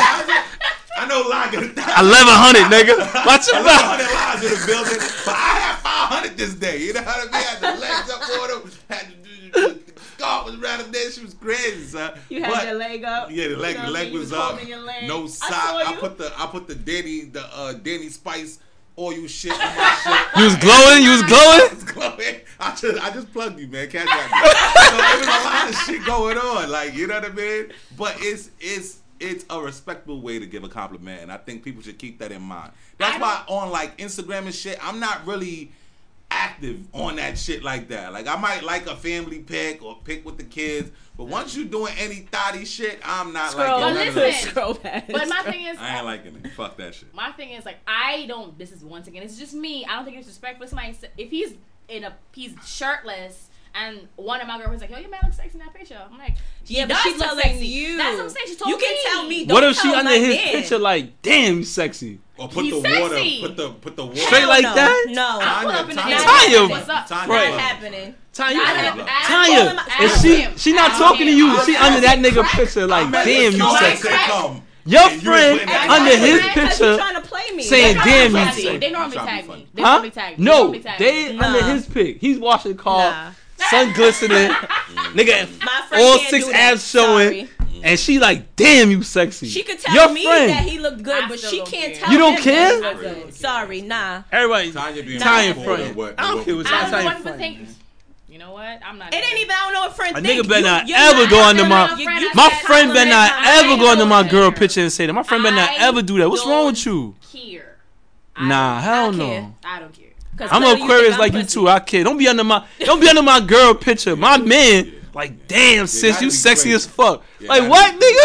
I know lie got 1100, nigga. Watch your mouth. 1100 lives in the building, but I had 500 this day. You know what I mean? I had the legs up for them. Had the scarf was around the neck. She was crazy, son. You had your leg up. Yeah, the leg, You know the what I leg mean? You was was up. holding your leg. No I sock. saw I you. put the Danny Spice oil shit on my shit. You was glowing. You was glowing. It's glowing. I just plugged you, man. Catch that. So there was a lot of shit going on, like, you know what I mean. But it's a respectable way to give a compliment, and I think people should keep that in mind. That's why on like Instagram and shit, I'm not really active on that shit like that. Like I might like a family pic or pic with the kids, but once you doing any thotty shit, I'm not Scroll, liking none of that. listen. Scroll past. But my thing is, I ain't liking it. Fuck that shit. my thing is like I don't. This is once again, it's just me. I don't think it's respectful. Somebody, if he's he's shirtless. And one of my girlfriends like, yo, your man looks sexy in that picture. I'm like, Yeah, but does she's look telling sexy. you. That's what I'm saying. She told You me. can tell me. What Don't if she tell under my his man. picture like, damn, you sexy? Or put He's the sexy. water, put the water. Straight Hell like no. that? No. I'll pull up in the Tanya. Tanya. What's up? Tanya. Right. Not happening. Tanya, Ask Tanya, him. is she not Ask talking to him. you? She under that nigga picture like, I'm at damn, the you queue sexy. say come. Your And you was friend putting that under on his your Because you picture trying to play me. saying, They damn, normally you tag me. sexy. They normally I'm trying to tag be me. funny. They Huh? normally tag me. No, They normally tag me. they under Nah. his pic. He's washing the car, Nah. sun glistening, nigga, My friend all can't 6 do that. abs showing, Sorry. and she like, damn, you sexy. She could tell Your me friend. that he looked good, I but still she don't can't care. tell You don't him care? that he looked good. Sorry, nah. Everybody, Tanya being Tanya more friend. than what- I don't what care we what do. I Tanya don't know what friend. to think. You know what? I'm not. It ain't even. I don't know what friend A think. nigga better not You're ever go under my. You- you My can't friend better not compliment ever my go under my man. girl picture and say that. My friend better not ever do that. What's wrong with you? Care. Nah, hell I care. no. I don't care. 'Cause I'm clearly you Aquarius think like I'm you pussy. too. I kid. Don't be under my girl picture. My man, like, damn, sis, that'd you be sexy crazy. as fuck. Yeah, Like, that'd what, be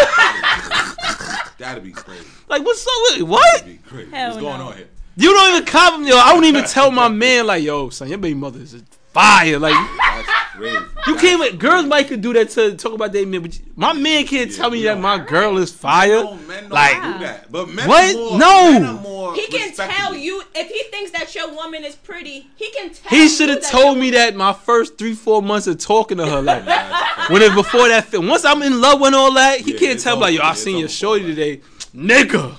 nigga? That'd be crazy. Like, what's up with it? What? That'd be crazy. Hell What's going no. on here? You don't even compliment. Yo, I don't even tell my man like, yo, son, your baby mother is fire. Like, That's crazy. you can't. Even, girls might could do that to talk about their man, but my man can't tell me that my girl is fire. Men don't Like, do that. But men what? Are more, No. Men are more He can respectable. tell you if he thinks that your woman is pretty. He can tell. He should you have that told your me that my first 3-4 months of talking to her. Like, when it before that film. Once I'm in love with all that, he Yeah, can't it's tell me like, yo, over. I It's seen your over. shorty today, nigga.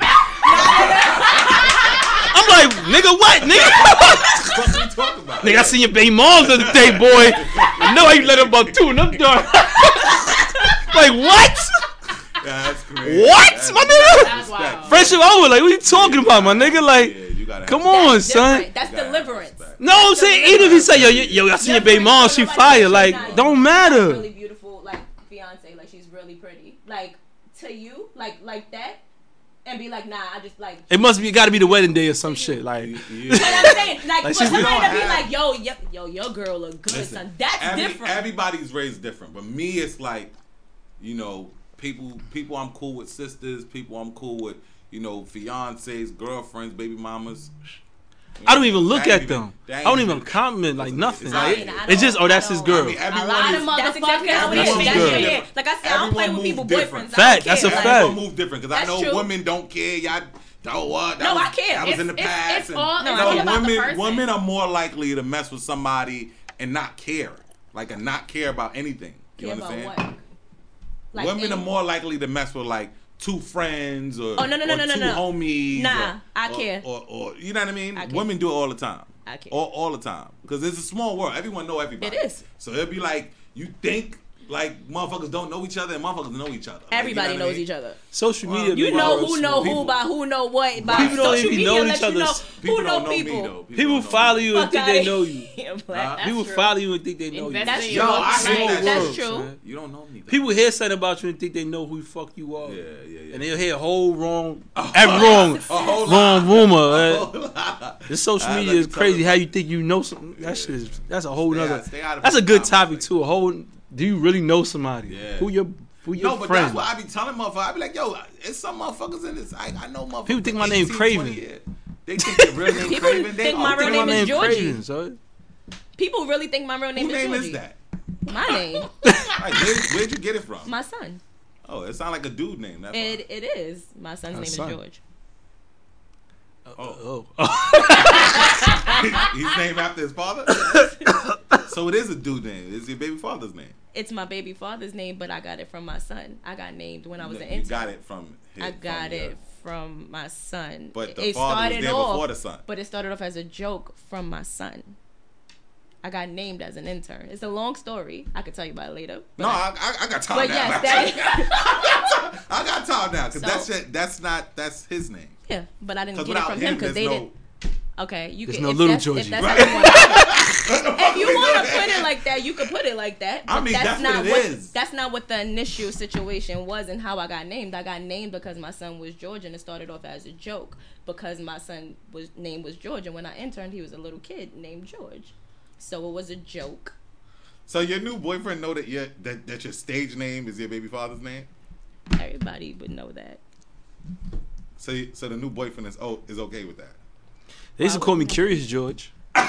I'm like, nigga, what, nigga? What we talking about? Nigga, I seen your baby moms the other day, boy. I know how you let her about 2 and I'm done. Like, what? Yeah, that's crazy. What, That's, my nigga? That's wild. Friendship over. Like, what you talking about, my nigga? Yeah, Like, you gotta come have- on, That's son. different. That's you gotta have deliverance. respect. No, I'm saying, even if he say, yo, I seen your baby mom, she fire. Like, don't matter. Really beautiful, like fiance, like she's really pretty. Like to you, like that, and be like, nah, I just like. It must be, gotta be the wedding day or some shit. Like, Yeah. But I'm saying, like, Like, for she's- somebody to We be don't like, have- yo, your girl look good, Listen, son. That's different. Everybody's raised different, but me, it's like, you know, people I'm cool with, sisters, people I'm cool with, you know, fiancés, girlfriends, baby mamas. I don't even look That at ain't them. even- I don't even comment like nothing. It's Like, not- it's just, oh, that's his girl. I mean, A everyone lot is- of That's exactly how it That's is. his That's girl. your hair. Like I said, I don't play with people different. boyfriends. Fact, I that's don't a care. fact. Everyone move different because I That's know true. women don't care. Y'all don't what? No, I care. That was in the It's- past. it's and- all- No, it's I all care. about the women, person. women are more likely to mess with somebody and not care, and not care about anything. You Care about understand? what? Like Women are any- more likely to mess with like two friends or, Oh, no, or two no. homies. Nah, or, I care. Or you know what I mean? I care. Women do it all the time. I care. All the time because it's a small world. Everyone know everybody. It is. So it'll be like you think like motherfuckers don't know each other and motherfuckers know each other. Like, Everybody you know what I knows mean? each other. Social media. Well, You make know it who real know small. who by who know what by People don't social even media. know Let each you other's- know People who know don't know me people. though. People don't know follow me. you and Fuck think outta they know here. you. Black. That's People true. follow you and think they know Invest you. That's in true. your Yo, I life. hate that That's shit. true. man. You don't know me. Though. People hear something about you and think they know who the fuck you are. Yeah. And they'll hear a whole wrong, wrong rumor. This social I media let is you crazy. tell How you think you know something? That shit is. That's a whole Stay nother. out- stay out of That's a people's good topic comments. too. A whole. Do you really know somebody? Yeah. Who your No, but friend? that's what I be telling motherfuckers. I be like, yo, it's some motherfuckers in this. I know motherfuckers. People think my 18, name Craven. 20 years. They think their real name People Craven. They think my all real think name is Georgie. Craven, son. People really think my real name Whose is name Georgie. is that? My name. Like, where'd you get it from? My son. Oh, it sounds like a dude name. That's It is. My son's name son. is George. Oh. He's named after his father. So it is a dude name. It's your baby father's name. It's my baby father's name, but I got it from my son. I got named when I was an You intern. got it from. I got it from my son. But the It father was started there off- before the son. But it started off as a joke from my son. I got named as an intern. It's a long story. I could tell you about it later. No, I got time But now. yes, that I got time now because So- that's his name. yeah. But I didn't Because get it without from him him, because there's they no. didn't. Okay, you There's can. no if little that's, Georgie. If, that's how you want to put it. If you want to put it like that, you could put it like that. I But mean, that's not what it is. That's not what the initial situation was and how I got named. I got named because my son was George, and it started off as a joke because my son name was George, and when I interned, he was a little kid named George, so it was a joke. So your new boyfriend know that that your stage name is your baby father's name. Everybody would know that. So the new boyfriend is okay with that. They used to call me Curious George. No,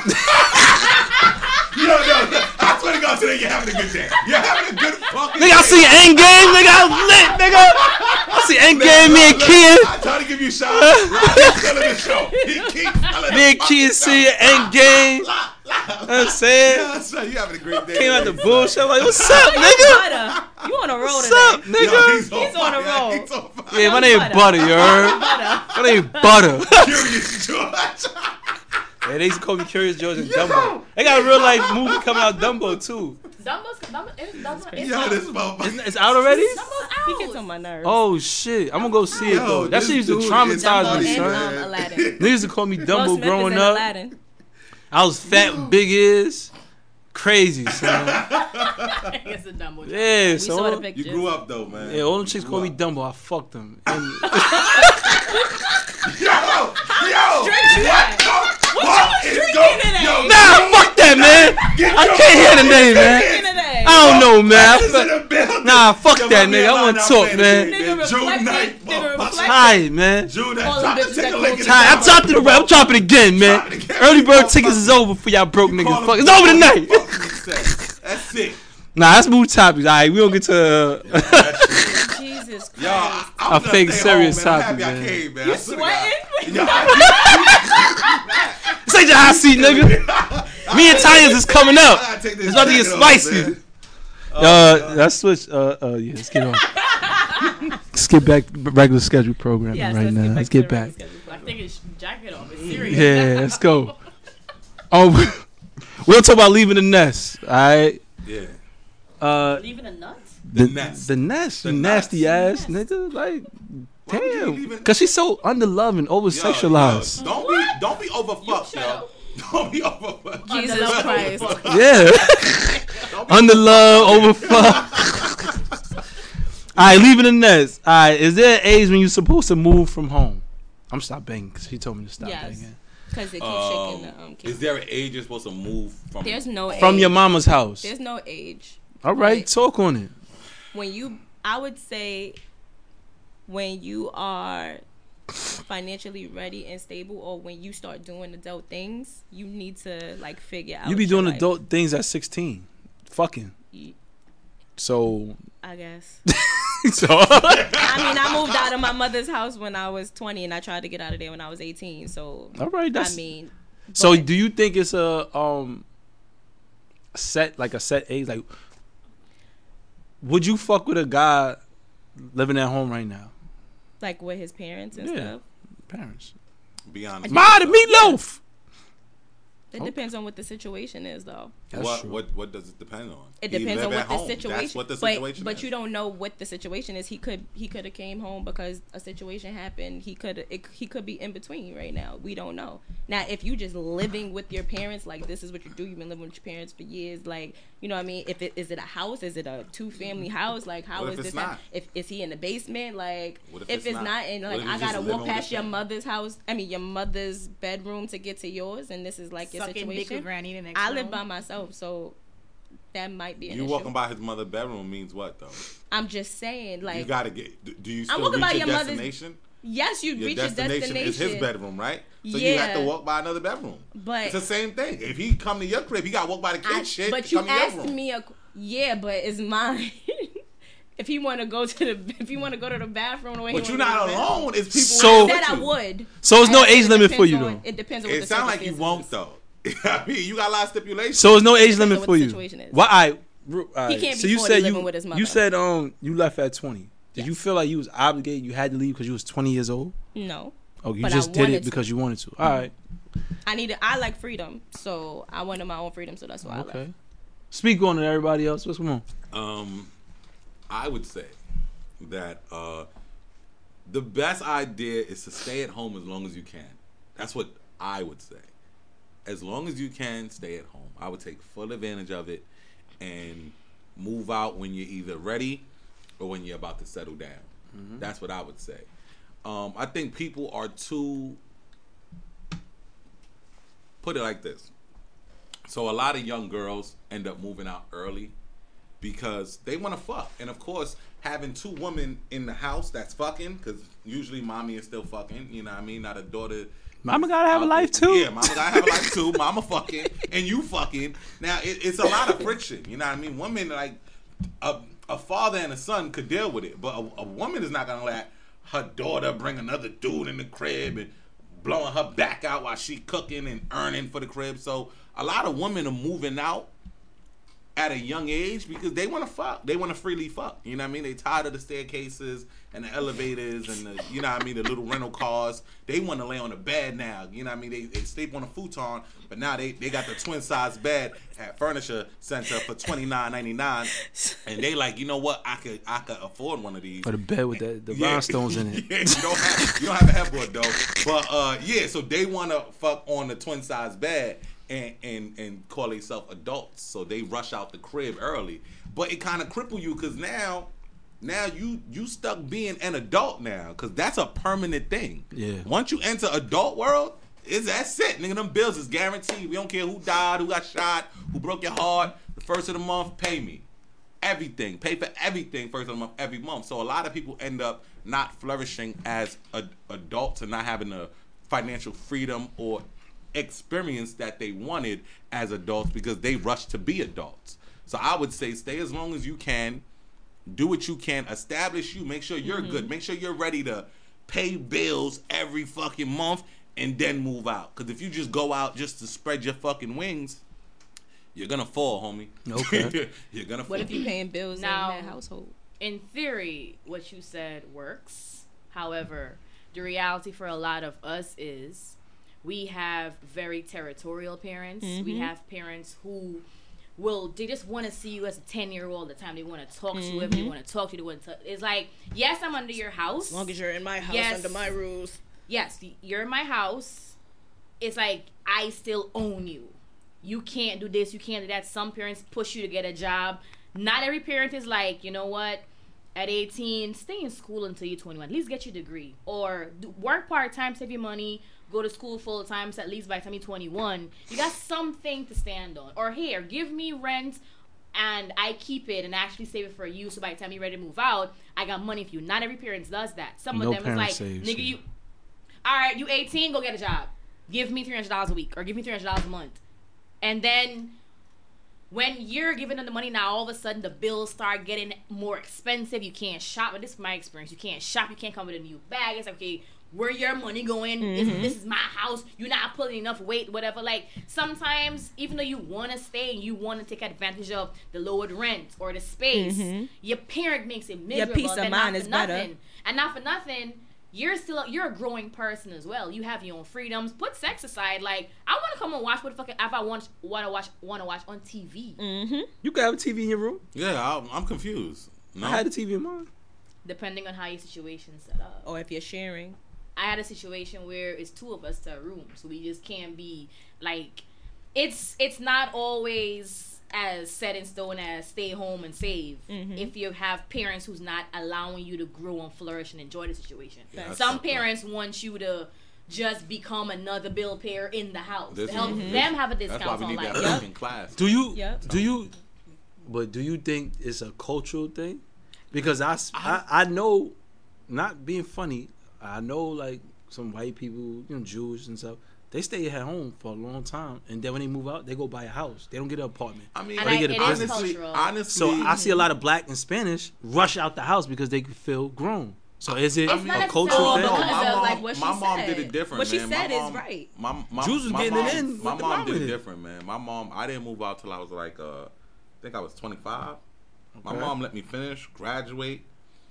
I swear to God, today you're having a good day. You're having a good fucking Nigga, I see Endgame, nigga. I was lit, nigga. I see Endgame, me and Kia. I try to give you shots. He's telling the show. He keeps telling Me and Kia see Endgame. You know what I'm saying? Yeah, so you having a great day. Came out the bullshit. I'm like, what's up, nigga? Butter, you on a roll What's today? up, nigga? He's on a fire. roll. He's on fire. Yeah, my name Butter, you heard? My name Butter. Curious George. Yeah, they used to call me Curious George and Dumbo. They got a real life movie coming out, Dumbo, too. Yo, this motherfucker. It's out already? He gets on my nerves. Oh, shit. I'm gonna go see it, Yo, though. That this shit used to dude is traumatize Dumbo me, and son. Aladdin. They used to call me Will Dumbo Smith growing is in up. Aladdin. I was fat with big ears. Crazy, son. It's a dumb one. Yeah, We saw the so pictures. You grew up though, man. yeah, all them chicks You call me grew up. Dumbo. I fucked them. And Yo, what is drinking going? today? Yo, nah, fuck that, man. I can't hear the name, man. Today. I don't know, man. This is in the building. Nah, fuck Yo, that, my nigga. I man want lined to up talk, in man. the- Nigga June reflected, 9th, nigga motherfucker. reflected. Tired, man. June, All drop the the bitches ticket that link go in the to- Tired. I'm dropping the rap. I'm dropping it again, man. Drop it again. Early bird tickets is over for y'all broke niggas. Fuck, it's over tonight. That's it. Nah, let's move topics. All right, we don't get to. Jesus Christ. Yo, I A was gonna fake stay serious home, man. topic, I'm happy man. I came, man. You I swear to God. sweating? Yo, This ain't your hot seat, nigga. Me and Tyus is coming up. I gotta take this It's about to get jacket off, spicy. man. Let's switch. Yeah, let's get on. Let's get back regular schedule programming Yes, right now. Let's get back. I think it's jacket off. It's serious. Yeah, let's go. Oh, we'll talk about leaving the nest. All right. Yeah. Leaving a nut? The nest. The nest. The You nasty nuts. ass nigga. Like, Why would you damn. even- Because she's so underloved and over sexualized. Yo, don't be overfucked, shut yo. up. Don't be overfucked. Jesus Christ. Yeah. Underlove, overfuck. All right, leaving the nest. All right, is there an age when you're supposed to move from home? I'm stop banging because she told me to stop Yes. banging. Because it keeps shaking the Is there an age you're supposed to move from? There's no age. From your mama's house. There's no age. All right, Like, talk on it. I would say when you are financially ready and stable, or when you start doing adult things, you need to like figure out. You be doing your life. adult things at 16, fucking. So I guess. so I mean, I moved out of my mother's house when I was 20, and I tried to get out of there when I was 18. So all right, that's. I mean. So but- do you think it's a set age? Like, would you fuck with a guy living at home right now? like with his parents and Yeah. stuff. Parents. Be honest. Ma, the meatloaf. It depends on what the situation is, though. That's true. What does it depend on? It He depends live on at what the home. situation. That's what the situation but is. you don't know what the situation is. He could have came home because a situation happened. He could be in between right now. We don't know. Now, if you just living with your parents, like this is what you do. You've been living with your parents for years. Like, you know what I mean? Is it a house? Is it a 2-family house? Like, how What is if this? it's not? If is he in the basement? Like, What if it's not, and What like if I he's gotta just walk living with past his your parents? mother's house. I mean, your mother's bedroom to get to yours, and this is like your Sucking dick situation. with granny the next I live room. by myself, so that might be an You issue. walking by his mother bedroom means what though? I'm just saying, like, You gotta get. Do you I'm still walking reach by your your mother's- destination? yes, you Your reach your destination is his bedroom, right? So you have to Yeah. walk by another bedroom. But- it's the same thing. If he come to your crib, he got to walk by the kid's shit. but to you come to your asked room. me yeah, but it's mine. If he want to go to the bathroom, the way But he you're wanna not go to the bathroom, alone. It's people. So- with I said you. I would. So there's no I said age it limit for depends you on- though. It depends on what It the sounds like you circumstances won't is. though. I mean, you got a lot of stipulations. So there's no age Depends on limit what for the you. situation is. Why? He can't so be you 40 said living with his mother. you said you left at 20. Did you Yes. feel like you was obligated? You had to leave because you was 20 years old. No, Oh, you But I just did wanted it to. because you wanted to. All right. I like freedom, so I wanted my own freedom, so that's why I left. Okay. Speak on it, everybody else. What's going on? I would say that the best idea is to stay at home as long as you can. That's what I would say. As long as you can, stay at home. I would take full advantage of it and move out when you're either ready or when you're about to settle down. That's what I would say. I think people are too... Put it like this. So a lot of young girls end up moving out early because they want to fuck. And of course, having two women in the house that's fucking, because usually mommy is still fucking, you know what I mean? Not a daughter. Mama gotta have a out life there. too. Yeah, mama gotta have a life too. Mama fucking and you fucking. Now it's a lot of friction. You know what I mean? Women like a father and a son could deal with it, but a woman is not gonna let her daughter bring another dude in the crib and blowing her back out while she cooking and earning for the crib. So a lot of women are moving out at a young age because they want to fuck. They want to freely fuck. You know what I mean? They tired of the staircases and the elevators and the, you know what I mean, the little rental cars. They want to lay on the bed now. You know what I mean? They sleep on a futon, but now they got the twin size bed at Furniture Center for $29.99, and they like, you know what? I could afford one of these. Or the bed with the rhinestones in it. Yeah, you don't have a headboard though. But yeah, so they want to fuck on the twin size bed. And call themselves adults, so they rush out the crib early. But it kind of cripple you because now you stuck being an adult now because that's a permanent thing. Yeah. Once you enter adult world, that's it. Nigga, them bills is guaranteed. We don't care who died, who got shot, who broke your heart. The first of the month, pay me. Everything. Pay for everything first of the month, every month. So a lot of people end up not flourishing as adults and not having the financial freedom or experience that they wanted as adults because they rushed to be adults. So I would say stay as long as you can, do what you can, establish you, make sure you're good, make sure you're ready to pay bills every fucking month and then move out. Because if you just go out just to spread your fucking wings, you're gonna fall, homie. Okay. You're gonna fall. What if you paying bills Now- in that household? In theory, what you said works. However, the reality for a lot of us is we have very territorial parents. We have parents who they just want to see you as a 10-year-old all the time. They want to talk to you whoever they want to talk to. They want to. It's like, yes, I'm under your house. As long as you're in my house, Yes. under my rules. Yes, you're in my house. It's like I still own you. You can't do this. You can't do that. Some parents push you to get a job. Not every parent is like, you know what? At 18, stay in school until you're 21. At least get your degree. Or work part-time, save your money. Go to school full-time, so at least by the time you're 21, you got something to stand on. Or here, give me rent, and I keep it and actually save it for you, so by the time you're ready to move out, I got money for you. Not every parent does that. Some No of them is parent like, saves nigga, shit. you... all right, you 18, go get a job. Give me $300 a week or give me $300 a month. And then when you're giving them the money, now all of a sudden the bills start getting more expensive. You can't shop. This is my experience. You can't shop. You can't come with a new bag. It's like, okay, where your money going? This is my house. You're not pulling enough weight, whatever. Like, sometimes, even though you want to stay and you want to take advantage of the lowered rent or the space, your parent makes it miserable. Your peace of mind is better. And not for nothing, you're a growing person as well. You have your own freedoms. Put sex aside. Like, I want to come and watch what the fuck if I want to watch on TV. You can have a TV in your room. Yeah, I'm confused. No? I had a TV in mine. Depending on how your situation's set up. Or if you're sharing. I had a situation where it's two of us to a room, so we just can't be like. It's not always as set in stone as stay home and save. If you have parents who's not allowing you to grow and flourish and enjoy the situation. Yeah, some parents want you to just become another bill payer in the house to help them have a discount. That's why we need that fucking class. Do you think it's a cultural thing? Because I know, not being funny, I know like some white people, Jewish and stuff, they stay at home for a long time, and then when they move out, they go buy a house. They don't get an apartment. I mean, they get a business. Honestly, so I see a lot of black and Spanish rush out the house because they feel grown. So is it a cultural thing? No, my mom did it different. What she man. said is right. Jews was getting it in. My mom did it different, man. My mom, I didn't move out till I was like, I think I was 25. Okay. My mom let me finish, graduate.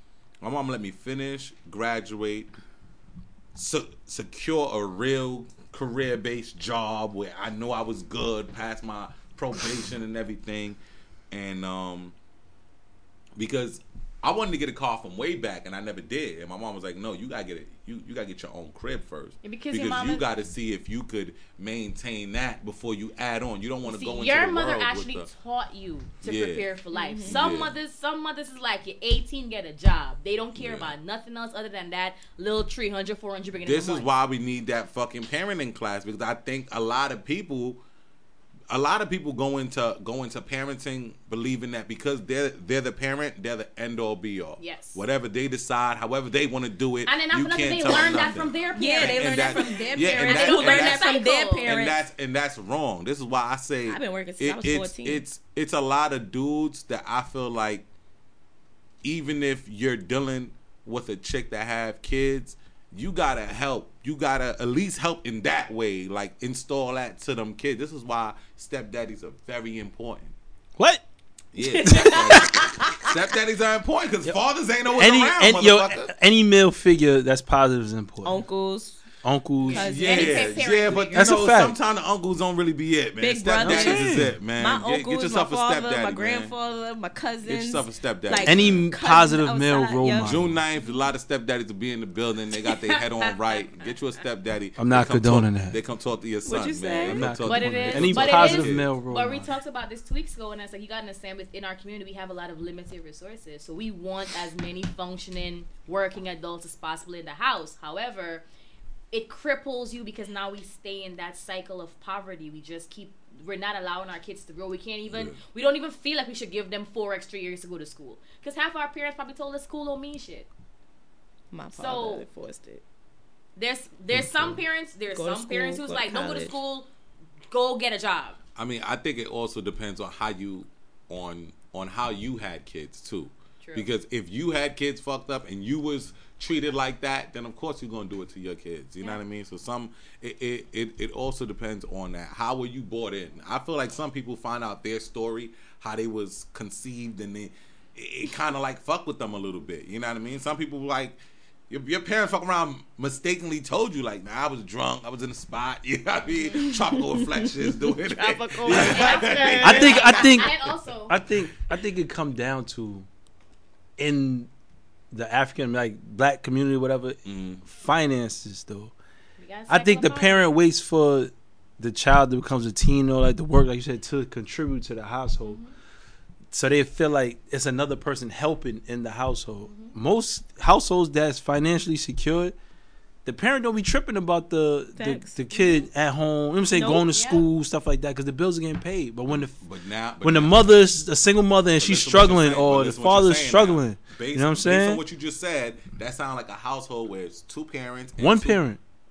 Secure a real career-based job where I know I was good, past my probation and everything, and because I wanted to get a car from way back and I never did, and my mom was like, "No, you gotta get it. You gotta get your own crib first, because you gotta see if you could maintain that before you add on. You don't want to go into your the mother world actually with taught you to prepare for life. Mm-hmm. Some mothers is like, you're 18, get a job. They don't care about nothing else other than that little 300, 400 bringing. This is why we need that fucking parenting class, because I think a lot of people go into parenting believing that because they're the parent, they're the end all be all. Yes. Whatever they decide, however they want to do it, and then you after can't they tell learn them that from their parents. Yeah, they learn that from their parents. And they learn that from their parents. And that's wrong. This is why I say I've been working since I was 14. It's a lot of dudes that I feel like, even if you're dealing with a chick that have kids, you gotta help. You gotta at least help in that way, like install that to them kids. This is why stepdaddies are very important. What? Yeah, stepdaddies are important because fathers ain't always around. Motherfucker. Any male figure that's positive is important. Uncles. Yeah, but that's a fact. Sometimes the uncles don't really be it, man. Big brothers Stepdaddies is it, man. My uncles, get yourself my father, a stepdaddy, my grandfather, man. my cousins. Get yourself a stepdaddy. Like, any positive male role model. June 9th, a lot of stepdaddies will be in the building. They got their head on right. Get you a stepdaddy. I'm not condoning that. They come talk to your son, What'd you say? man. I'm not But it is. Any but positive it is, male role But we model. talked about this 2 weeks ago, and I said, you gotta understand, within our community, we have a lot of limited resources. So we want as many functioning, working adults as possible in the house. However, it cripples you because now we stay in that cycle of poverty. We're not allowing our kids to grow. We don't even feel like we should give them 4 extra years to go to school. Because half our parents probably told us school don't mean shit. My father forced it. There's some parents who's like, don't go to school, go get a job. I mean, I think it also depends on how you had kids too. True. Because if you had kids fucked up and you was treated like that, then of course you're gonna do it to your kids. You know what I mean? So it also depends on that. How were you brought in? I feel like some people find out their story, how they was conceived, and it kind of like fuck with them a little bit. You know what I mean? Some people like your parents fuck around mistakenly told you like, I was drunk, I was in a spot. You know what I mean? Tropical reflections doing it. I think it come down to in the African black community, whatever, finances though. I think the parent waits for the child that becomes a teen or like the work, like you said, to contribute to the household. So they feel like it's another person helping in the household. Most households that's financially secured, the parent don't be tripping about the kid at home. You know what I'm saying? Going to school, stuff like that, because the bills are getting paid. But when the mother's a single mother and she's struggling, or the father's struggling, you know what I'm saying? Based on what you just said, that sounds like a household where it's 2 parents. And one parent.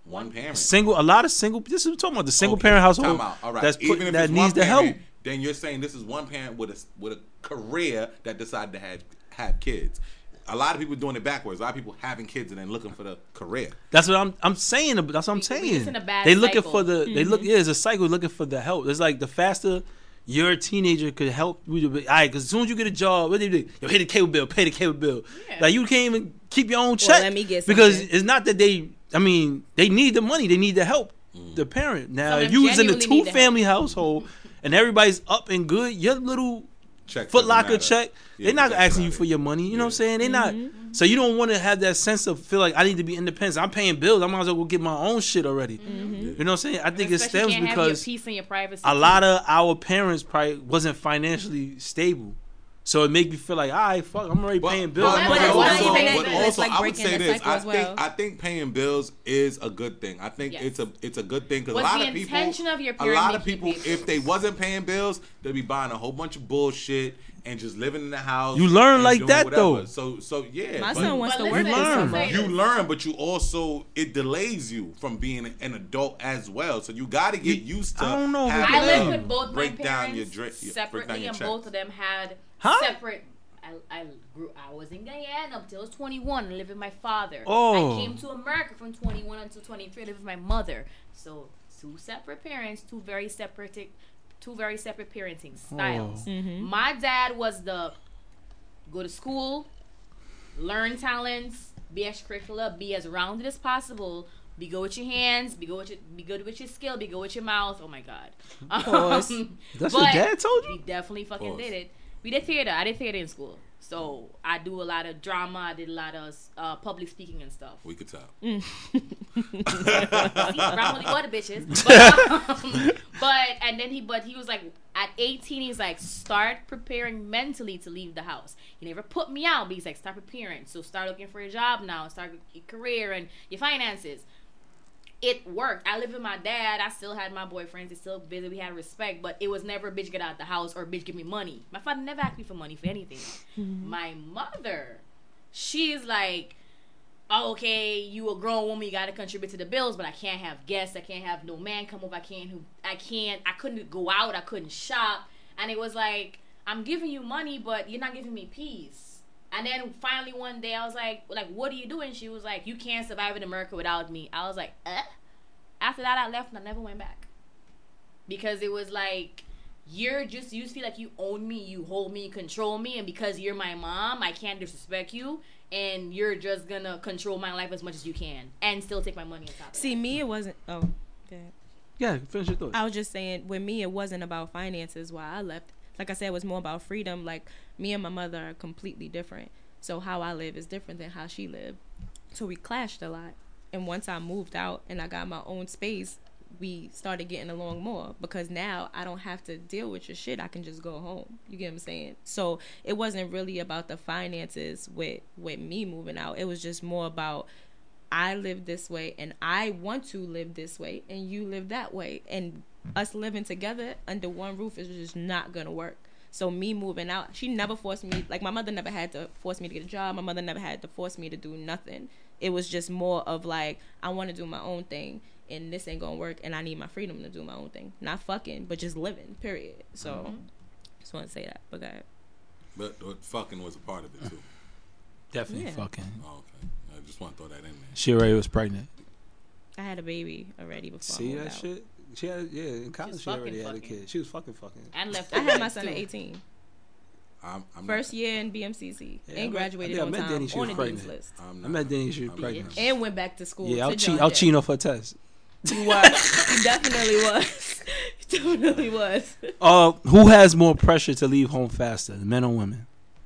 One parent. A lot of single. This is talking about the single parent household. All right. That's Even if that it's needs one the help. parent, then you're saying this is one parent with a career that decided to have kids. A lot of people doing it backwards. A lot of people having kids and then looking for the career. That's what I'm saying. That's what I'm saying. It's in a bad they looking cycle. for the. They look. Yeah, it's a cycle looking for the help. It's like the faster your teenager could help you. All right, because as soon as you get a job, what do you do? Yo, pay the cable bill. Pay the cable bill. Yeah. Like you can't even keep your own check. let me get because something. it's not that they. I mean, they need the money. They need the help. The parent. Now, Some of if them you was in a genuinely need the 2-family household and everybody's up and good, your little Check Foot doesn't Locker matter. check, Yeah, they're not check asking you matter. for your money. You know what I'm saying? They're Mm-hmm. not. So you don't want to have that sense of feel like I need to be independent. I'm paying bills. I might as well go get my own shit already. Mm-hmm. You know what I'm saying? I think it Especially stems can't have your because peace and your privacy. a lot of our parents probably wasn't financially stable. So it make me feel like, all right, fuck, I'm already paying bills. but I'm it's already not doing even something. that. But It's also, like I would breaking say the this. cycle as well. I think paying bills is a good thing. I think Yes. it's a good thing because a What's lot the of people, intention of your a parent lot of making people, you pay if they bills? wasn't paying bills, they'd be buying a whole bunch of bullshit and just living in the house. You learn and like doing that, whatever. though. So yeah, My but son wants But to work listen, this learn. summer. you learn, but you also it delays you from being an adult as well. So you got to get used to. I don't know if it having I delays lived to with both my break down parents your break down separately, your and check. both of them had Huh? separate. I was in Guyana up till I was 21 and lived with my father. Oh. I came to America from 21 until 23. I lived with my mother. So two separate parents, two very separate parenting styles. Oh. My dad was the go to school, learn talents, be extracurricular, be as rounded as possible. Be good with your hands. Be good with your skill. Be good with your mouth. Oh my God. Pause. That's what but dad told you? He definitely fucking Pause. did it. We did theater. I did theater in school. So I do a lot of drama. I did a lot of public speaking and stuff. We could tell. Brown water bitches. But he was like, at 18, he's like, start preparing mentally to leave the house. He never put me out, but he's like, start preparing. So start looking for a job now. Start your career and your finances. It worked. I lived with my dad. I still had my boyfriends. It's still busy. We had respect, but it was never bitch get out the house or bitch give me money. My father never asked me for money for anything. My mother, she's like, oh, okay, you a grown woman, you gotta contribute to the bills, but I can't have guests. I can't have no man come over. I couldn't go out. I couldn't shop. And it was like, I'm giving you money, but you're not giving me peace. And then finally one day I was like, what are you doing? She was like, you can't survive in America without me. I was like, After that, I left and I never went back. Because it was like, you feel like you own me, you hold me, control me, and because you're my mom, I can't disrespect you, and you're just gonna control my life as much as you can, and still take my money on top of See, me, it wasn't. Oh, okay. Yeah, finish your thoughts. I was just saying, with me, it wasn't about finances. Why I left, like I said, it was more about freedom. Like, me and my mother are completely different. So how I live is different than how she lived. So we clashed a lot. And once I moved out and I got my own space, we started getting along more, because now I don't have to deal with your shit. I can just go home. You get what I'm saying? So it wasn't really about the finances with me moving out. It was just more about, I live this way and I want to live this way and you live that way, and us living together under one roof is just not gonna work. So me moving out, she never forced me. Like, my mother never had to force me to get a job. My mother never had to force me to do nothing. It was just more of like, I want to do my own thing and this ain't gonna work, and I need my freedom to do my own thing. Not fucking, but just living, period. So just want to say that. But go ahead. But fucking was a part of it too. Definitely Yeah. fucking. Oh, okay. I just want to throw that in there. She already was pregnant. I had a baby already before See I moved that out. shit? She had, in college was she already fucking. had a kid. She was fucking. And left. I had my kids, son too. at 18. I'm First year in BMCC. Yeah, and graduated I on met time Danny, she was on the dean's pregnant. list. I met Danny, she was pregnant. And went back to school. Yeah, to John I'll Jay. cheat off her test. You was. You definitely was. You definitely was. Who has more pressure to leave home faster, men or women?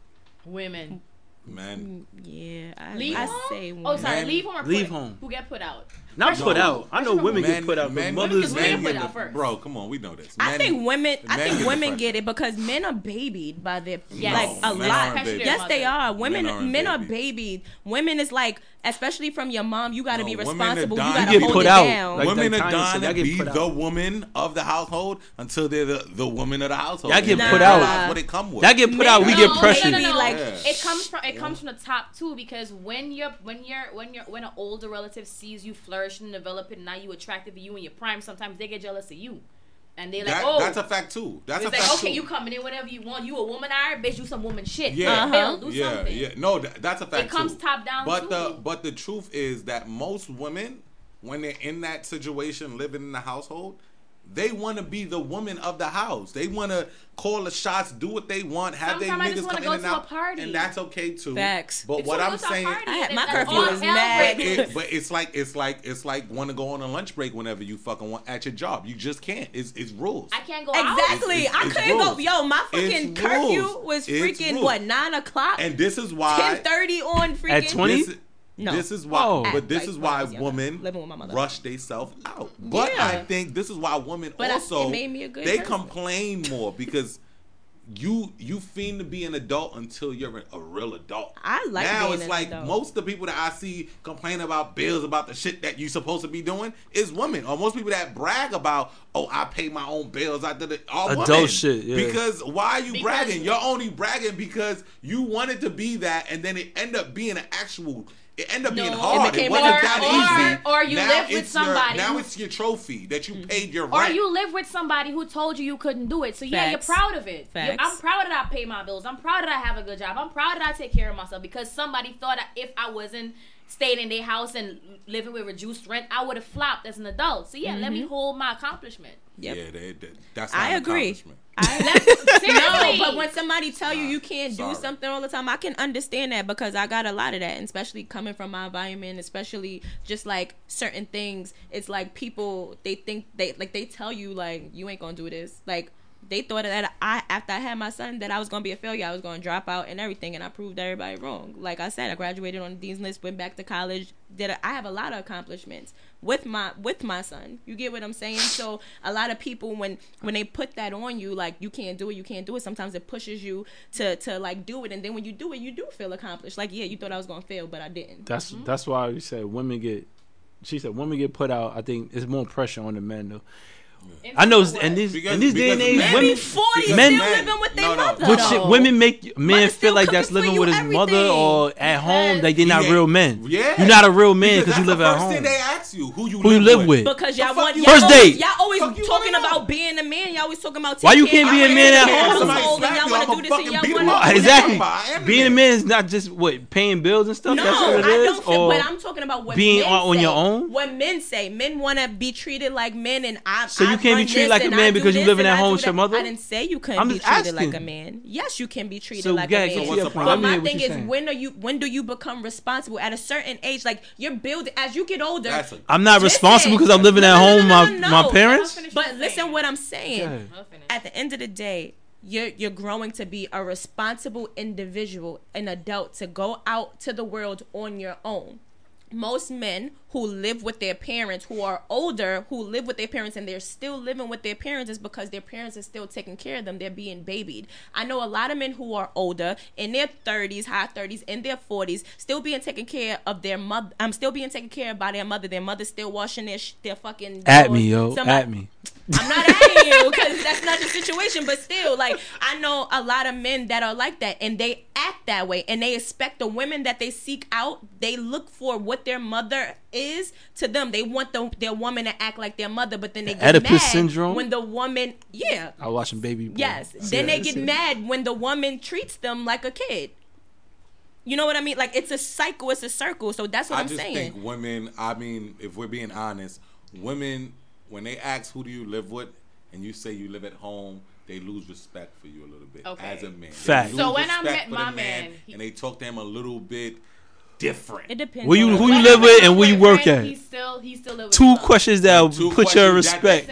Women. Man, Yeah, Leave I home? say Oh, women. sorry. Men- Leave home or Leave put? home. Who get put out? Not Pressure put from out. who? I know Pressure from women who? get put out. but men, mothers, women men put get out the, first. bro. Come on, we know this. I Men- think women. the I men think get the women pressure. get it because men are babied by their Yes. like a men lot. aren't babied. Yes, they are. Men aren't Men are babied. babied. Women is like, especially from your mom, you got to No, be women are responsible. You dying got to to get hold put it out. down. Like women that are Tanya dying said, to y'all get be put out. the woman of the household until they're the woman of the household. Y'all get And put that's out. what it come with. That get put out. We No, get no, pressured. no, no. Like, Yeah. It comes from the top too, because when an older relative sees you flirting flourishing and developing, and now you attractive, you in your prime, sometimes they get jealous of you. And they're like, that's a fact too. That's a fact like, okay, too. you coming in whenever you want. You a woman, bitch, do some woman shit. Yeah, do something. Yeah. No, that's a fact. It comes too. top down. But the truth is that most women, when they're in that situation, living in the household, they want to be the woman of the house. They want to call the shots, do what they want, have their niggas come in and out, and that's okay too. Facts. But what I'm saying, my curfew is mad. But it's like want to go on a lunch break whenever you fucking want at your job. You just can't. It's rules. I can't go exactly. out. I couldn't go. Yo, my fucking curfew was freaking what 9 o'clock. And this is why 10:30 on freaking at 20. No. This is why, this is why women rush themselves out. But I think this is why women also it made me a good they person. complain more because you fiend to be an adult until you're a real adult. I like now being it's an like adult. most of the people that I see complain about bills about the shit that you supposed to be doing is women. Or most people that brag about, oh, I pay my own bills, I did it, all Adult women. shit, yeah. Because why are you bragging? You're only bragging because you wanted to be that, and then it ended up being an actual. It ended up being hard. It wasn't that easy. Or you now live with somebody. Now it's your trophy that you paid your Or rent. you live with somebody who told you couldn't do it. So yeah, you're proud of it. I'm proud that I pay my bills. I'm proud that I have a good job. I'm proud that I take care of myself because somebody thought that if I wasn't staying in their house and living with reduced rent, I would have flopped as an adult. So yeah, let me hold my accomplishment. Yep. Yeah, that's not I an agree. accomplishment. No, but when somebody tell you can't do something all the time, I can understand that because I got a lot of that, and especially coming from my environment, especially just like certain things. It's like people they think they tell you like you ain't gonna do this. Like they thought that after I had my son that I was gonna be a failure. I was gonna drop out and everything, and I proved everybody wrong. Like I said, I graduated on the dean's list, went back to college. I have a lot of accomplishments with my son. You get what I'm saying? So a lot of people when they put that on you, like you can't do it. Sometimes it pushes you to like do it, and then when you do it, you do feel accomplished. Like yeah, you thought I was gonna fail, but I didn't. That's why we said women get. She said women get put out. I think it's more pressure on the men though. I know in this day and age, women 40 still living with their mother. Which women make men feel like that's living with his mother or at home. Like they're not real men. Yeah, you're not a real man because you live at home. First thing they ask you who you live with. Because y'all want first date. Y'all always talking about being a man. Y'all always talking about why you can't be a man at home. Y'all want to do this and y'all want to exactly. Being a man is not just what paying bills and stuff. No, that's what it is. But I'm talking about what being men on say. your own. What men say, men want to be treated like men, and so you can't be treated like a man because you living at home with your mother. I didn't say you couldn't be treated like a man. Yes, you can be treated like a man. But my thing is, when do you become responsible? At a certain age, like you're building as you get older. I'm not responsible because I'm living at home with my parents. But listen, what I'm saying. At the end of the day, you're growing to be a responsible individual, an adult, to go out to the world on your own. Most men who live with their parents, who are older, who live with their parents and they're still living with their parents is because their parents are still taking care of them. They're being babied. I know a lot of men who are older, in their 30s, high 30s, in their 40s, still being taken care of their mother. Still being taken care of by their mother. Their mother's still washing their fucking. At me, yo. At me. I'm not at you because that's not the situation, but still, like, I know a lot of men that are like that and they act that way and they expect the women that they seek out, they look for what their mother is to them. They want their woman to act like their mother, but then they get Oedipus mad syndrome? when the woman, I watching Baby Boy. Yes, then they get mad when the woman treats them like a kid. You know what I mean? Like, it's a cycle, it's a circle, so that's what I'm saying. I just think women, if we're being honest, women, when they ask who do you live with and you say you live at home, they lose respect for you a little bit as a man. Fact. So when I met my man, and they talk to him a little bit different. It depends. Who you live with and where you work at? He still live with two questions that put your respect.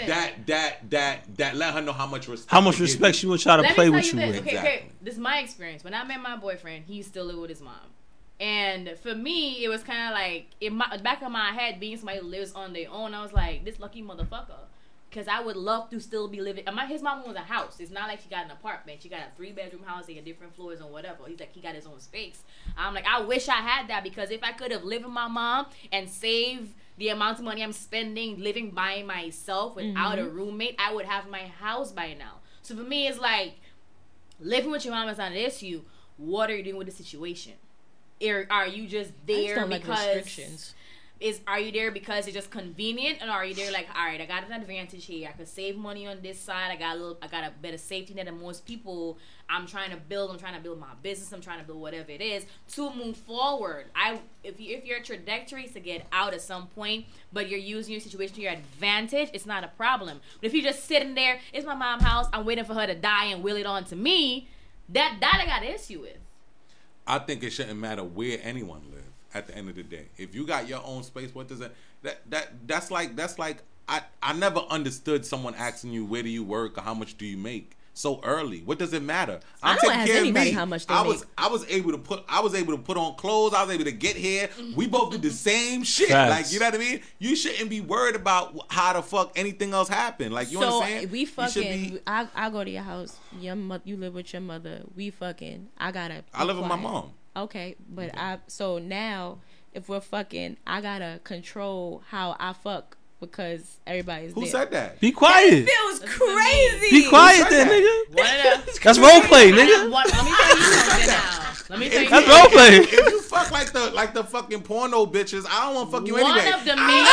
That let her know how much respect. How much respect she will try to play with you with. Okay, this is my experience. When I met my boyfriend, he still lived with his mom. And for me, it was kind of like, in my back of my head, being somebody who lives on their own, I was like, this lucky motherfucker. Because I would love to still be living. His mom owns a house. It's not like she got an apartment. She got a 3-bedroom house. They got different floors and whatever. He's like, he got his own space. I'm like, I wish I had that, because if I could have lived with my mom and saved the amount of money I'm spending living by myself without a roommate, I would have my house by now. So for me, it's like, living with your mom is not an issue. What are you doing with the situation? Are you just there because Are you there because it's just convenient, and are you there like, all right, I got an advantage here. I could save money on this side. I got a better safety net than most people. I'm trying to build my business. I'm trying to build whatever it is to move forward. If your trajectory is to get out at some point, but you're using your situation to your advantage, it's not a problem. But if you're just sitting there, it's my mom's house, I'm waiting for her to die and will it on to me, that I got an issue with. I think it shouldn't matter where anyone lives. At the end of the day, if you got your own space, what does it? That's like I never understood someone asking you where do you work or how much do you make so early. What does it matter? I don't ask anybody how much they make. I was able to put on clothes. I was able to get here. We both did the same shit. Facts. Like, you know what I mean? You shouldn't be worried about how the fuck anything else happened. Like, you understand? We fucking. I go to your house. You live with your mother. We fucking. I live with my mom. Okay, but so now if we're fucking, I gotta control how I fuck because everybody's Who there. said that? Be quiet. Feels crazy. Be quiet then, nigga. That's role play, nigga. Let me tell you something now. That's role play. If you fuck like the fucking porno bitches, I don't want to fuck you anyway. One of the main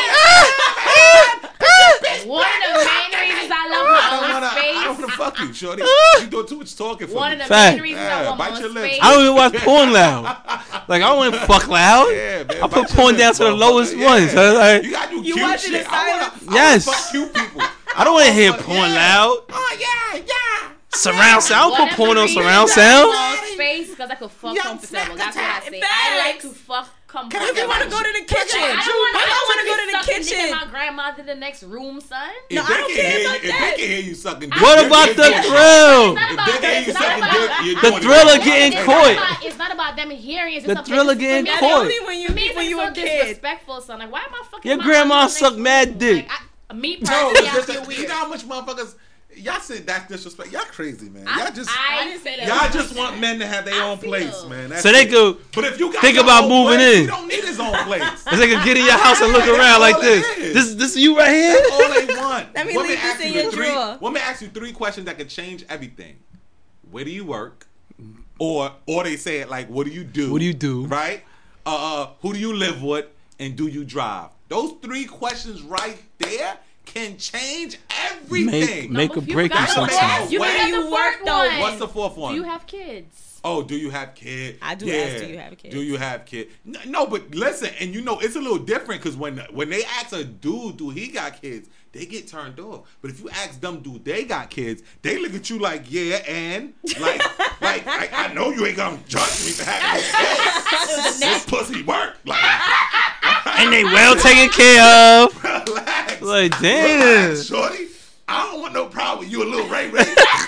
reasons I love my own space. I don't want to fuck you, shorty. You doing too much talking for me. One of the main reasons I want my bite your own lips. space. I don't even watch porn loud. Like, I don't want to fuck loud. Yeah, man, I put bite your porn down lips, to the motherfucker. lowest Yeah. ones. So, like, You gotta do You cute watching shit. the silence? Yes. I wanna fuck cute people. I don't want to hear porn loud. Oh yeah. Surround sound. I don't put porn on surround I sound. want space because I could fuck comfortable. That's what I say. I like to fuck comfortable. If you want to go to the kitchen, I don't want to go to the kitchen. My grandmother the next room, son. No, I don't care about If they that. can hear you sucking dick, What about the thrill? If they can hear you sucking dick, you're The doing thrill it of getting wrong. caught. It's not about them hearing. It's The just thrill of getting for me, caught. Only when For me, you it's a so kid. disrespectful, son. Like, why am I fucking? Your my grandma mom in the suck next mad room? dick. Like, me No, personally, I it's feel just, you weird. know how much motherfuckers. Y'all say that's disrespect. Y'all crazy, man. Y'all just. I didn't say that. Y'all just want men to have their own place, man. That's So they it. could But if you got think your about own moving place, in. you don't need his own place. so they could get in your house and look around like all this. it is. This you right here? That's all they want. Let me Women leave this ask in you your drawer. Women ask you 3 questions that could change everything. Where do you work? Or they say it like, what do you do? What do you do? Right? Who do you live with? And do you drive? Those 3 questions right there can change everything. Make or break them forgot about sometimes. You Where forgot you the work, fourth though. one. What's the 4th one? Do you have kids? Oh, do you have kids? I do ask, do you have kids? Do you have kids? No, but listen, and you know, it's a little different because when they ask a dude, do he got kids, they get turned off. But if you ask them, do they got kids, they look at you like, yeah, and like I know you ain't gonna judge me for having kids. This pussy work. Like, And they well taken care of. relax. Like, damn. Relax, shorty. I don't want no problem with you, a little Ray Ray.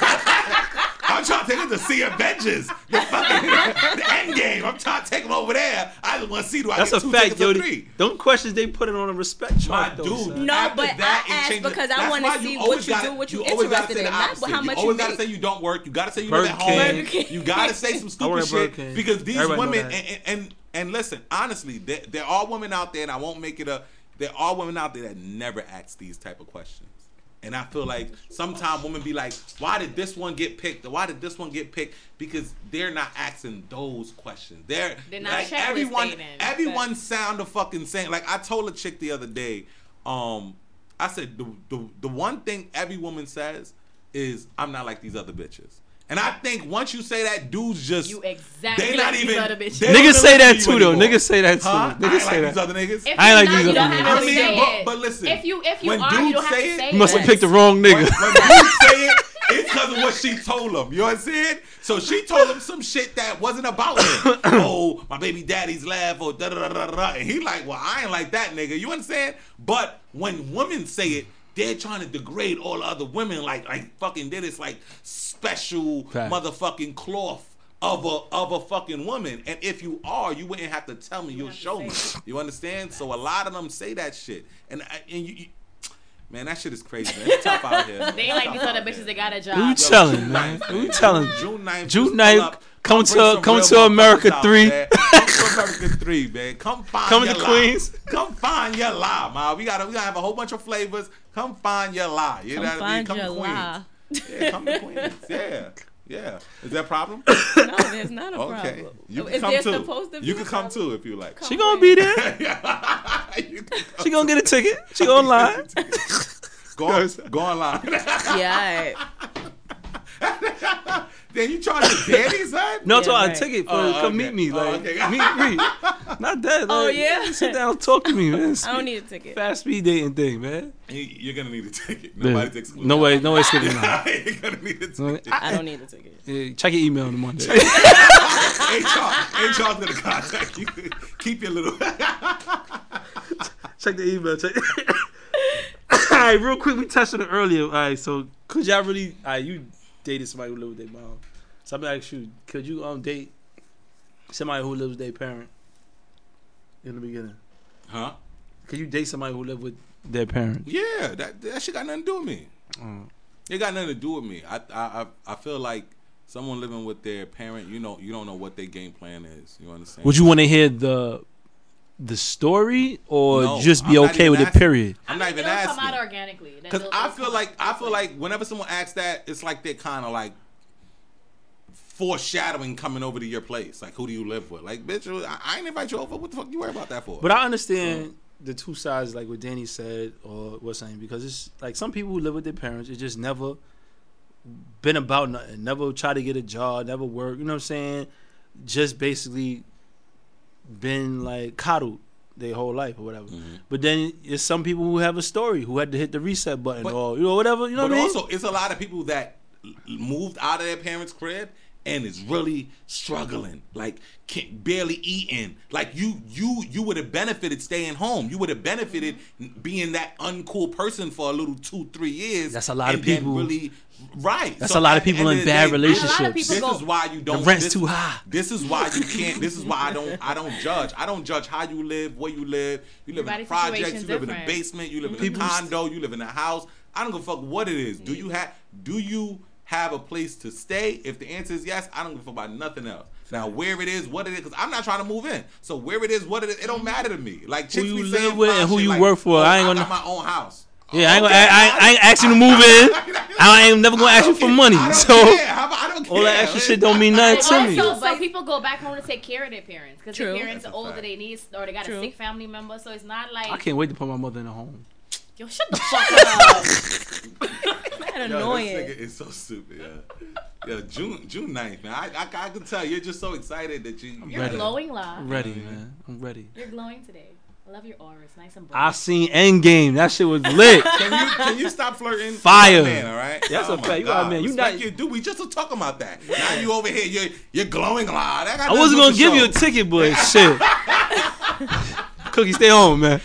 I'm trying to take him to see Avengers, the end game. I'm trying to take him over there. I just want to see do I That's get a 2 fact, tickets or yo. 3. Them questions they put it on a respect My chart, though. dude, son. No, after but that, I it asked changes- because I that's wanna why see you what always you gotta- do, what you always gotta interested say the in, not opposite. how much you you always gotta make. say you don't work. You gotta say you live at Burger home. King. You gotta say some I stupid work at Burger shit King. because these Everybody know women and listen, honestly, there are women out there, and I won't make it a. There are women out there that never ask these type of questions. And I feel like sometimes women be like, why did this one get picked? Or why did this one get picked? Because they're not asking those questions. They're not like checklist everyone dating, everyone sound a fucking same. Like I told a chick the other day, I said the one thing every woman says is I'm not like these other bitches. And I think once you say that, dudes just You exactly they not like these even other bitches. they don't Niggas even say listen that to you too, though. anymore. Niggas say that too. Huh? Niggas I say like that. these other niggas. If I ain't you're like not, these you other don't niggas. have I to mean, say it. but listen. If you when are, you dudes don't have say to it- say You must have it. picked the wrong When nigga. you say it, it's because of what she told him. You know what I'm saying? So she told him some shit that wasn't about him. Oh, my baby daddy's laugh or da da da da da. And he like, well, I ain't like that nigga. You understand? But when women say it, they're trying to degrade all other women like fucking did this like special Fact. motherfucking cloth of a fucking woman. And if you are, you wouldn't have to tell me. You'll show me. You understand? So a lot of them say that shit. And you man, that shit is crazy, man. It's tough out here. Man. They ain't like these other bitches that got a job. Who you Yo, telling, June man? 9th, Who you telling? June 9th. June just 9th, pull up. come Bring to some real America motherfuckers 3. out, man. Come to America 3, man. Come find Come your to lie. Queens. Come find your lie, man. We gotta have a whole bunch of flavors. Come find your lie. You know what I mean? Find your to Queens. lie. Yeah, come to Queens. Yeah. Yeah. Is that a problem? No, there's not a Okay. problem. You can Is come there too. supposed to be You a can come problem? too if you like. She gonna be there. You can come She gonna get a ticket. She gonna lie. Go online. Yeah. Then you charge your daddy, son? No, I'm Yeah, talking right. a ticket for her to come okay. meet me. Like, okay. meet and greet. Not that. Oh, like, yeah? Sit down and talk to me, man. I don't need a ticket. Fast speed dating thing, man. You're gonna need a ticket. Yeah. Nobody's excluded. No way skipping that. You're gonna need a ticket. I don't need a ticket. Yeah, check your email in the Monday. HR's gonna contact you. Keep your little. Check the email. Check. All right, real quick, we touched on it earlier. All right, so could y'all really? All right, you dated somebody who lived with their mom. So I'm gonna ask you, could you date somebody who lives with their parent in the beginning? Huh? Could you date somebody who lived with their parents? Yeah, that shit got nothing to do with me. It got nothing to do with me. I feel like someone living with their parent, you don't know what their game plan is. You understand? Would you want to hear the story or No, just be I'm not okay even with it? asking. Period. I'm not even It'll asking. come out organically. Because I feel like whenever someone asks that, it's like they're kind of like foreshadowing coming over to your place. Like, who do you live with? Like, bitch, I ain't invite you over. What the fuck you worry about that for? But I understand the two sides, like what Danny said or what's saying, because it's like some people who live with their parents, it just never been about nothing, never try to get a job, never work. You know what I'm saying? Just basically been like coddled their whole life or whatever. Mm-hmm. But then there's some people who have a story who had to hit the reset button But- or whatever. You know But what I mean? also, it's a lot of people that moved out of their parents' crib and is really struggling, like barely eating. Like you would have benefited staying home. You would have benefited being that uncool person for a little 2-3 years. That's a lot of and then people. Really, right. That's So a lot of at the people end in of the bad day, relationships. A lot of people This is why you don't. The rent's this- too high. This is why you can't. This is why I don't judge. I don't judge how you live, where you live. You live in a Everybody's project. You situation's live in a different. basement. You live in a People- condo. You live in a house. I don't give a fuck what it is. Do you have a place to stay? If the answer is yes, I don't give a fuck about nothing else. Now, where it is, what it is, because I'm not trying to move in. So where it is, what it is, it don't matter to me. Like chicks you be live saying with fine and who shit you like, work for. oh, I ain't I gonna- got my own house. Yeah, I ain't, Okay, gonna, I ain't asking you to move in. I ain't never gonna ask you for money. I don't So care. I don't care. all that extra shit don't mean nothing to me. Also, some people go back home to take care of their parents because True. their parents That's are a older, fact. they need, or they got True. a sick family member. So it's not like, I can't wait to put my mother in a home. yo, shut the fuck up. That Yo, annoying. this nigga is so stupid. Yeah, June 9th, man. I can tell you're just so excited that you're ready. Glowing, La. I'm ready, man. I'm ready. You're glowing today. I love your aura. It's nice and I bright. seen Endgame. That shit was lit. Can you stop flirting? Fire. You man, all right? That's a my fact. You God. are a man. You Respect not- your dude. We just was talking about that. Now you over here. You're glowing a lot. That got I wasn't nothing gonna to give show. you a ticket, but shit. Cookie, stay home, man.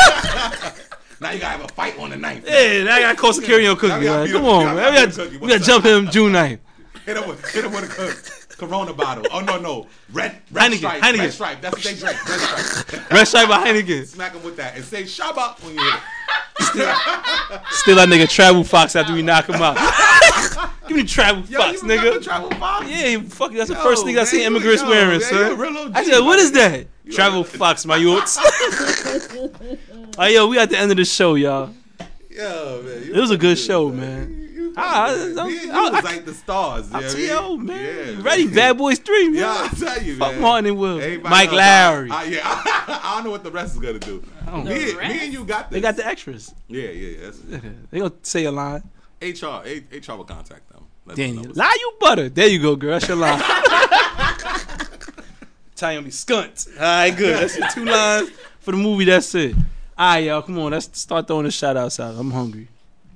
Now you gotta have a fight on the 9th. Yeah, now I got to call security on Cookie, Now we gotta man. beat Come up- on, we man. gotta We beat up got Cookie. we got to jump him June 9th. Hit him with a Corona bottle. Oh no, red Heineken, stripe. Heineken. Red stripe. That's what they drink. Red stripe. Red stripe by Heineken. Smack him with that and say "Shabba" when you hit him. Still that nigga Travel Fox after we knock him out. Give me Travel Yo, Fox, you remember nigga. Travel Fox? Yeah, fuck. That's the Yo, first thing I man, seen you- immigrants yo, wearing, man, you a son. real OG, I said, what my is nigga. that? You Travel a- Fox, my youths. Alright, yo, we at the end of the show, y'all. Yo, man. It was a good show, man. You I was like the stars. I'll tell you, man. Yeah, You ready? Bad Boys 3, man. Yeah, I tell you, Fuck man. Martin and Will. Everybody Mike else, Lowry. Yeah, I don't know what the rest is gonna do. don't know. Me The rest? and you got this. They got the extras. Yeah. That's They gonna say a line. HR will contact them. Let them know Daniel. what's Lie you butter. There you go, girl. That's your line. Tell you be skunt. Alright, good. That's the 2 lines for the movie. That's it. Alright, y'all. Come on. Let's start throwing the shout outs out. I'm hungry.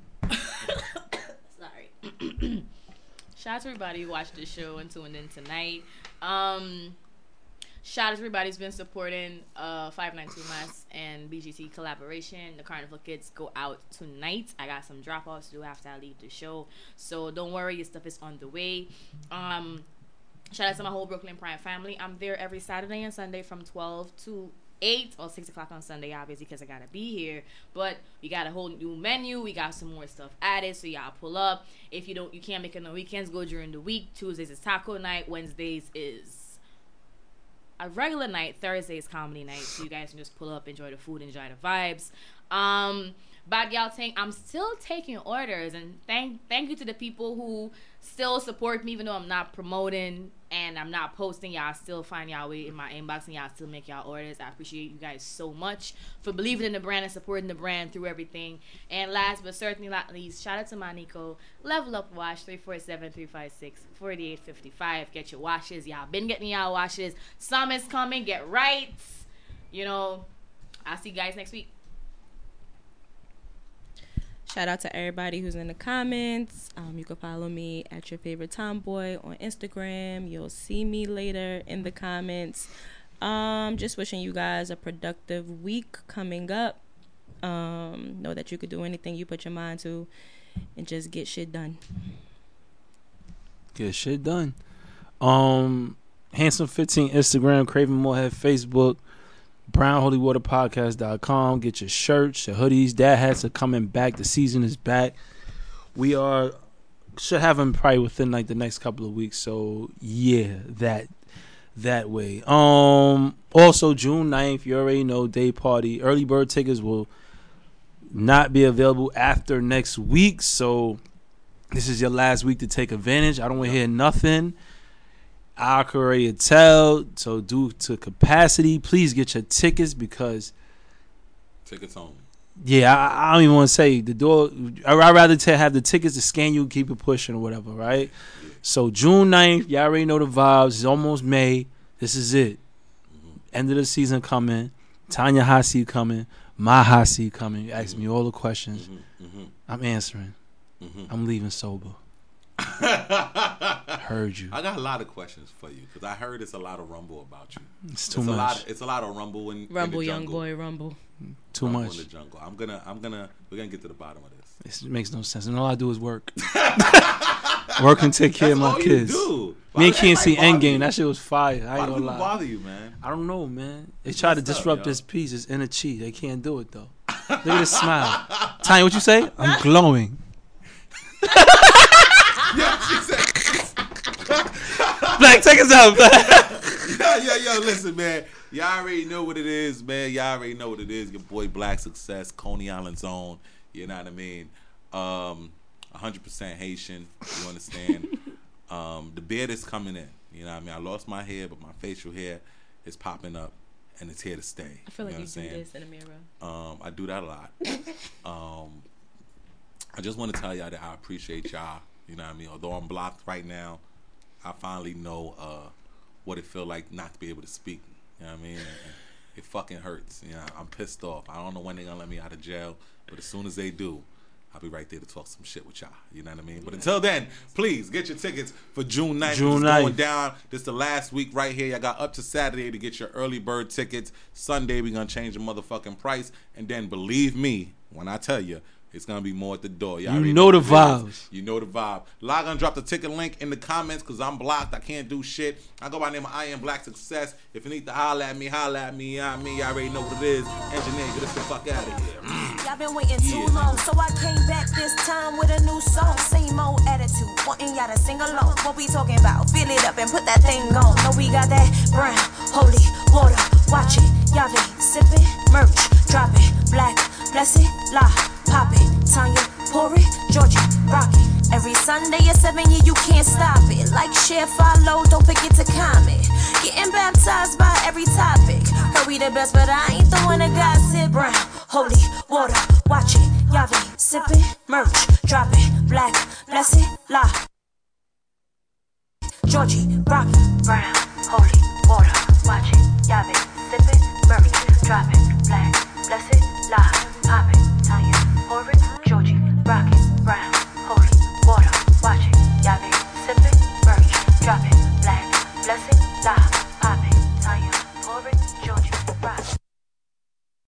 Sorry. Shout out to everybody who watched the show and tuned in tonight. Shout out to everybody who's been supporting 592 Mass and BGT collaboration. The Carnival Kids go out tonight. I got some dropouts to do after I leave the show. So don't worry, your stuff is on the way. Shout out to my whole Brooklyn Prime family. I'm there every Saturday and Sunday from 12 to 8 or 6 o'clock on Sunday, obviously, because I gotta be here. But we got a whole new menu. We got some more stuff added, so y'all pull up. If you can't make it on the weekends, go during the week. Tuesdays is taco night. Wednesdays is a regular night. Thursday is comedy night. So you guys can just pull up, enjoy the food, enjoy the vibes. Bad Gal Ting, I'm still taking orders, and thank you to the people who still support me even though I'm not promoting and I'm not posting. Y'all still find y'all way in my inbox and y'all still make y'all orders. I appreciate you guys so much for believing in the brand and supporting the brand through everything. And last but certainly not least, shout out to my Nico. Level Up Wash, 347-356-4855. Get your washes. Y'all been getting y'all washes. Summer's coming. Get right. You know, I'll see you guys next week. Shout out to everybody who's in the comments. You can follow me at your favorite tomboy on Instagram. You'll see me later in the comments. Just wishing you guys a productive week coming up. Know that you could do anything you put your mind to and just get shit done. Get shit done. Handsome15 Instagram, Craven Moorhead Facebook, BrownHolyWaterPodcast.com. Get your shirts, your hoodies. Dad hats are coming back. The season is back. We should have them probably within like the next couple of weeks. So yeah, that way. Also June 9th, you already know, day party. Early bird tickets will not be available after next week. So this is your last week to take advantage. I don't want to hear nothing. I can already tell. So due to capacity, please get your tickets because tickets only. Yeah, I don't even want to say the door. I'd rather have the tickets to scan you, keep it pushing or whatever, right? Yeah. So June 9th, y'all already know the vibes. It's almost May. This is it. Mm-hmm. End of the season coming. Tanya Hasi coming. My Hasi coming. You ask me all the questions. Mm-hmm. Mm-hmm. I'm answering. Mm-hmm. I'm leaving sober. Heard you. I got a lot of questions for you because I heard it's a lot of rumble about you. It's too much. It's a lot of rumble in the jungle. Young boy, rumble. Too rumble much in the jungle. We're gonna get to the bottom of this. It makes no sense, and all I do is work. Work and take care of my kids. Do. Me and Ken see Endgame. That shit was fire. I ain't gonna lie. Bother you, man? I don't know, man. They try to disrupt this piece. It's inner chi. They can't do it though. Look at this smile. Tanya, what you say? I'm glowing. Yeah, she said. Black, take us out. Yo, listen, man. Y'all already know what it is, man. Y'all already know what it is. Your boy Black Success, Coney Island Zone. You know what I mean? 100% Haitian. You understand? The beard is coming in. You know what I mean? I lost my hair, but my facial hair is popping up, and it's here to stay. I feel like you do this in a mirror. I do that a lot. I just want to tell y'all that I appreciate y'all. You know what I mean? Although I'm blocked right now, I finally know what it feel like not to be able to speak. You know what I mean? And it fucking hurts. You know, I'm pissed off. I don't know when they're going to let me out of jail, but as soon as they do, I'll be right there to talk some shit with y'all. You know what I mean? But until then, please get your tickets for June 9th. It's going down. This is the last week right here. Y'all got up to Saturday to get your early bird tickets. Sunday, we're going to change the motherfucking price. And then believe me when I tell you, it's going to be more at the door. Y'all you know the vibes. You know the vibe. Log on, drop the ticket link in the comments because I'm blocked. I can't do shit. I go by the name of I Am Black Success. If you need to holler at me, holler at me. I mean, y'all already know what it is. Engineer, get us the fuck out of here. Y'all been waiting too long, so I came back this time with a new song. Same old attitude, wanting y'all to sing along. What we talking about? Fill it up and put that thing on. Know we got that brown, holy water. Watch it, y'all been sipping, merch, drop it, black, bless it, la, pop it, Tanya, pour it, Georgie, rock it. Every Sunday at 7, yeah, you can't stop it. Like, share, follow, don't forget to comment. Getting baptized by every topic. Heard we the best, but I ain't the one that gossip. Brown, holy water, watch it, y'all been sipping, merch, drop it, black, bless it, la, Georgie, rock it, brown.